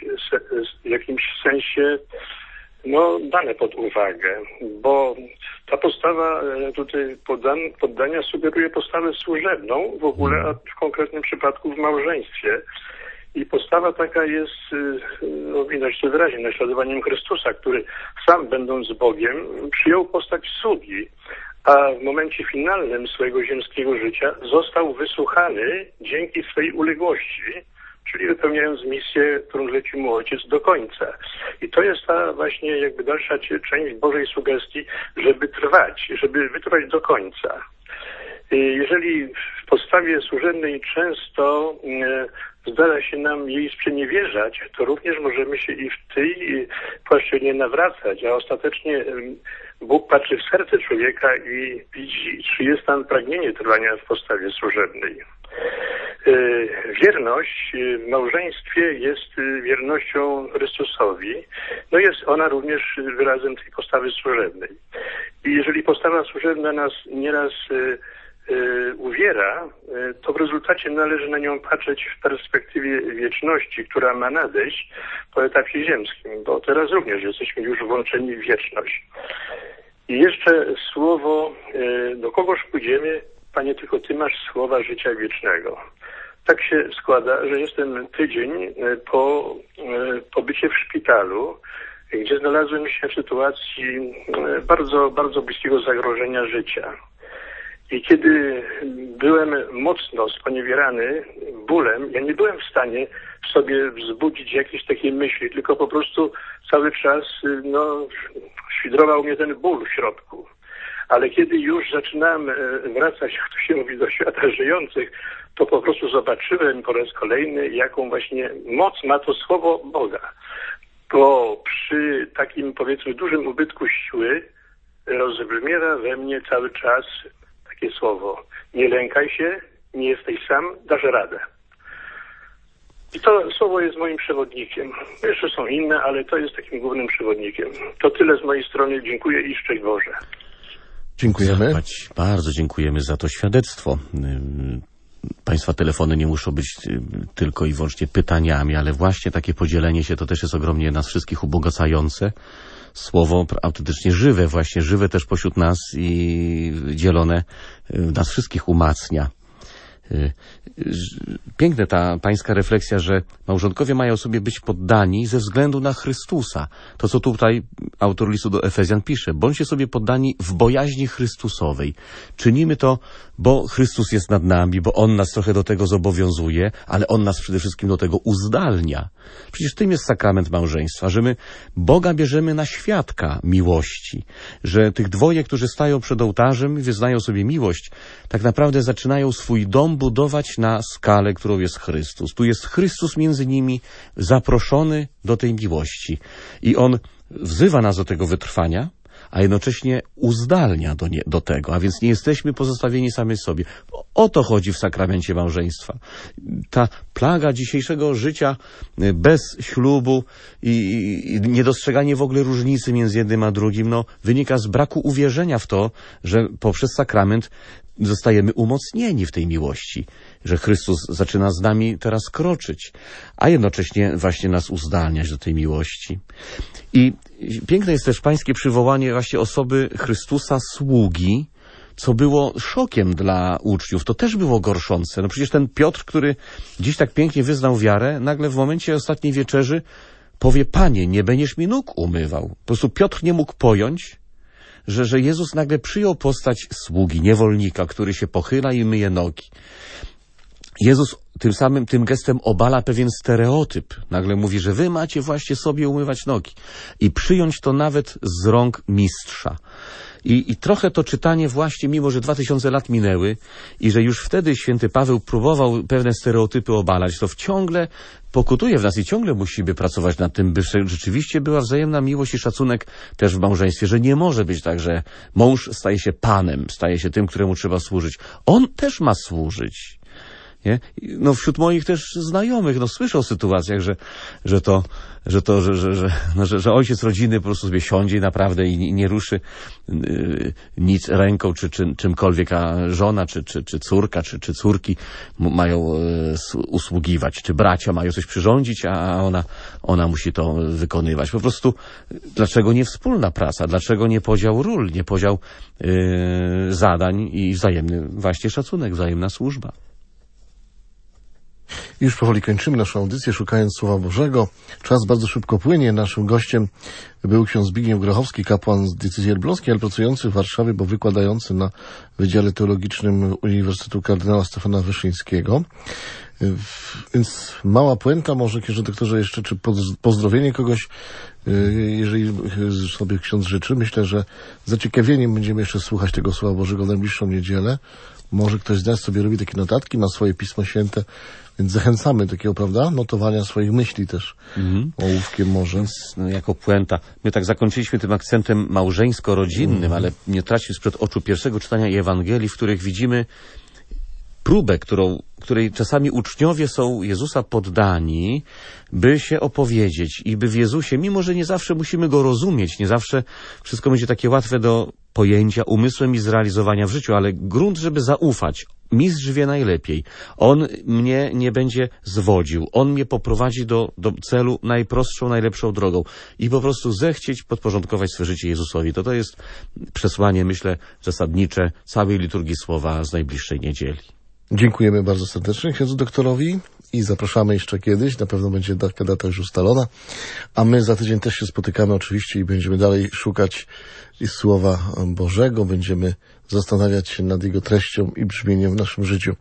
w jakimś sensie dane pod uwagę, bo Ta postawa tutaj poddania sugeruje postawę służebną w ogóle, a w konkretnym przypadku w małżeństwie. I postawa taka jest, widać to wyraźnie, naśladowaniem Chrystusa, który sam, będąc Bogiem, przyjął postać sługi, a w momencie finalnym swojego ziemskiego życia został wysłuchany dzięki swej uległości, czyli wypełniając misję, którą zlecił mu Ojciec do końca. I to jest ta właśnie jakby dalsza część Bożej sugestii, żeby trwać, żeby wytrwać do końca. Jeżeli w postawie służebnej często zdarza się nam jej sprzeniewierzać, to również możemy się i w tej płaszczyźnie nawracać, a ostatecznie Bóg patrzy w serce człowieka i widzi, czy jest tam pragnienie trwania w postawie służebnej. Wierność w małżeństwie jest wiernością Chrystusowi. No jest ona również wyrazem tej postawy służebnej. I jeżeli postawa służebna nas nieraz uwiera, to w rezultacie należy na nią patrzeć w perspektywie wieczności, która ma nadejść po etapie ziemskim, bo teraz również jesteśmy już włączeni w wieczność. I jeszcze słowo, do kogoż pójdziemy, Panie, tylko Ty masz słowa życia wiecznego. Tak się składa, że jestem tydzień po pobycie w szpitalu, gdzie znalazłem się w sytuacji bardzo, bardzo bliskiego zagrożenia życia. I kiedy byłem mocno sponiewierany bólem, ja nie byłem w stanie w sobie wzbudzić jakiejś takiej myśli, tylko po prostu cały czas świdrował mnie ten ból w środku. Ale kiedy już zaczynałem wracać, jak to się mówi, do świata żyjących, to po prostu zobaczyłem po raz kolejny, jaką właśnie moc ma to słowo Boga. Bo przy takim, powiedzmy, dużym ubytku siły rozbrzmiewa we mnie cały czas takie słowo: nie lękaj się, nie jesteś sam, dasz radę. I to słowo jest moim przewodnikiem. Jeszcze są inne, ale to jest takim głównym przewodnikiem. To tyle z mojej strony. Dziękuję i szczęść Boże. Dziękujemy. Bardzo dziękujemy za to świadectwo. Państwa telefony nie muszą być tylko i wyłącznie pytaniami, ale właśnie takie podzielenie się to też jest ogromnie nas wszystkich ubogacające. Słowo autentycznie żywe, właśnie żywe też pośród nas i dzielone nas wszystkich umacnia. Piękna ta pańska refleksja, że małżonkowie mają sobie być poddani ze względu na Chrystusa. To, co tutaj autor listu do Efezjan pisze: bądźcie sobie poddani w bojaźni Chrystusowej. Czynimy to, bo Chrystus jest nad nami, bo On nas trochę do tego zobowiązuje, ale On nas przede wszystkim do tego uzdalnia. Przecież tym jest sakrament małżeństwa, że my Boga bierzemy na świadka miłości, że tych dwoje, którzy stają przed ołtarzem i wyznają sobie miłość, tak naprawdę zaczynają swój dom budować na skalę, którą jest Chrystus. Tu jest Chrystus między nimi, zaproszony do tej miłości. I On wzywa nas do tego wytrwania, a jednocześnie uzdalnia do tego, a więc nie jesteśmy pozostawieni sami sobie. O to chodzi w sakramencie małżeństwa. Ta plaga dzisiejszego życia bez ślubu i niedostrzeganie w ogóle różnicy między jednym a drugim, wynika z braku uwierzenia w to, że poprzez sakrament zostajemy umocnieni w tej miłości, że Chrystus zaczyna z nami teraz kroczyć, a jednocześnie właśnie nas uzdalniać do tej miłości. I piękne jest też pańskie przywołanie właśnie osoby Chrystusa, sługi, co było szokiem dla uczniów. To też było gorszące. Przecież ten Piotr, który dziś tak pięknie wyznał wiarę, nagle w momencie ostatniej wieczerzy powie: Panie, nie będziesz mi nóg umywał. Po prostu Piotr nie mógł pojąć, że Jezus nagle przyjął postać sługi, niewolnika, który się pochyla i myje nogi. Jezus tym gestem obala pewien stereotyp. Nagle mówi, że wy macie właśnie sobie umywać nogi. I przyjąć to nawet z rąk mistrza. I trochę to czytanie właśnie, mimo że 2000 lat minęły i że już wtedy święty Paweł próbował pewne stereotypy obalać, to ciągle pokutuje w nas i ciągle musimy pracować nad tym, by rzeczywiście była wzajemna miłość i szacunek też w małżeństwie, że nie może być tak, że mąż staje się panem, staje się tym, któremu trzeba służyć. On też ma służyć. Nie? No wśród moich też znajomych, no słyszę o sytuacjach, że ojciec rodziny po prostu sobie siądzie naprawdę i nie ruszy nic ręką, czy czymkolwiek, a żona, czy córka, czy córki mają usługiwać, czy bracia mają coś przyrządzić, a ona musi to wykonywać. Po prostu dlaczego nie wspólna praca? Dlaczego nie podział ról, nie podział zadań i wzajemny właśnie szacunek, wzajemna służba? Już powoli kończymy naszą audycję, szukając Słowa Bożego. Czas bardzo szybko płynie. Naszym gościem był ksiądz Zbigniew Grochowski, kapłan z diecezji elbląskiej, ale pracujący w Warszawie, bo wykładający na Wydziale Teologicznym Uniwersytetu Kardynała Stefana Wyszyńskiego. Więc mała puenta, może księże doktorze jeszcze, czy pozdrowienie kogoś, jeżeli sobie ksiądz życzy. Myślę, że z zaciekawieniem będziemy jeszcze słuchać tego Słowa Bożego w najbliższą niedzielę. Może ktoś z nas sobie robi takie notatki, ma swoje Pismo Święte, więc zachęcamy do takiego, prawda, notowania swoich myśli też ołówkiem może. Więc, no, jako puenta. My tak zakończyliśmy tym akcentem małżeńsko-rodzinnym, ale nie traćmy sprzed oczu pierwszego czytania i Ewangelii, w których widzimy próbę, której czasami uczniowie są Jezusa poddani, by się opowiedzieć i by w Jezusie, mimo że nie zawsze musimy Go rozumieć, nie zawsze wszystko będzie takie łatwe do pojęcia umysłem i zrealizowania w życiu, ale grunt, żeby zaufać. Mistrz wie najlepiej. On mnie nie będzie zwodził. On mnie poprowadzi do celu najprostszą, najlepszą drogą. I po prostu zechcieć podporządkować swe życie Jezusowi. To jest przesłanie, myślę, zasadnicze całej liturgii słowa z najbliższej niedzieli. Dziękujemy bardzo serdecznie księdzu doktorowi i zapraszamy jeszcze kiedyś. Na pewno będzie taka data już ustalona. A my za tydzień też się spotykamy oczywiście i będziemy dalej szukać Słowa Bożego. Będziemy zastanawiać się nad jego treścią i brzmieniem w naszym życiu.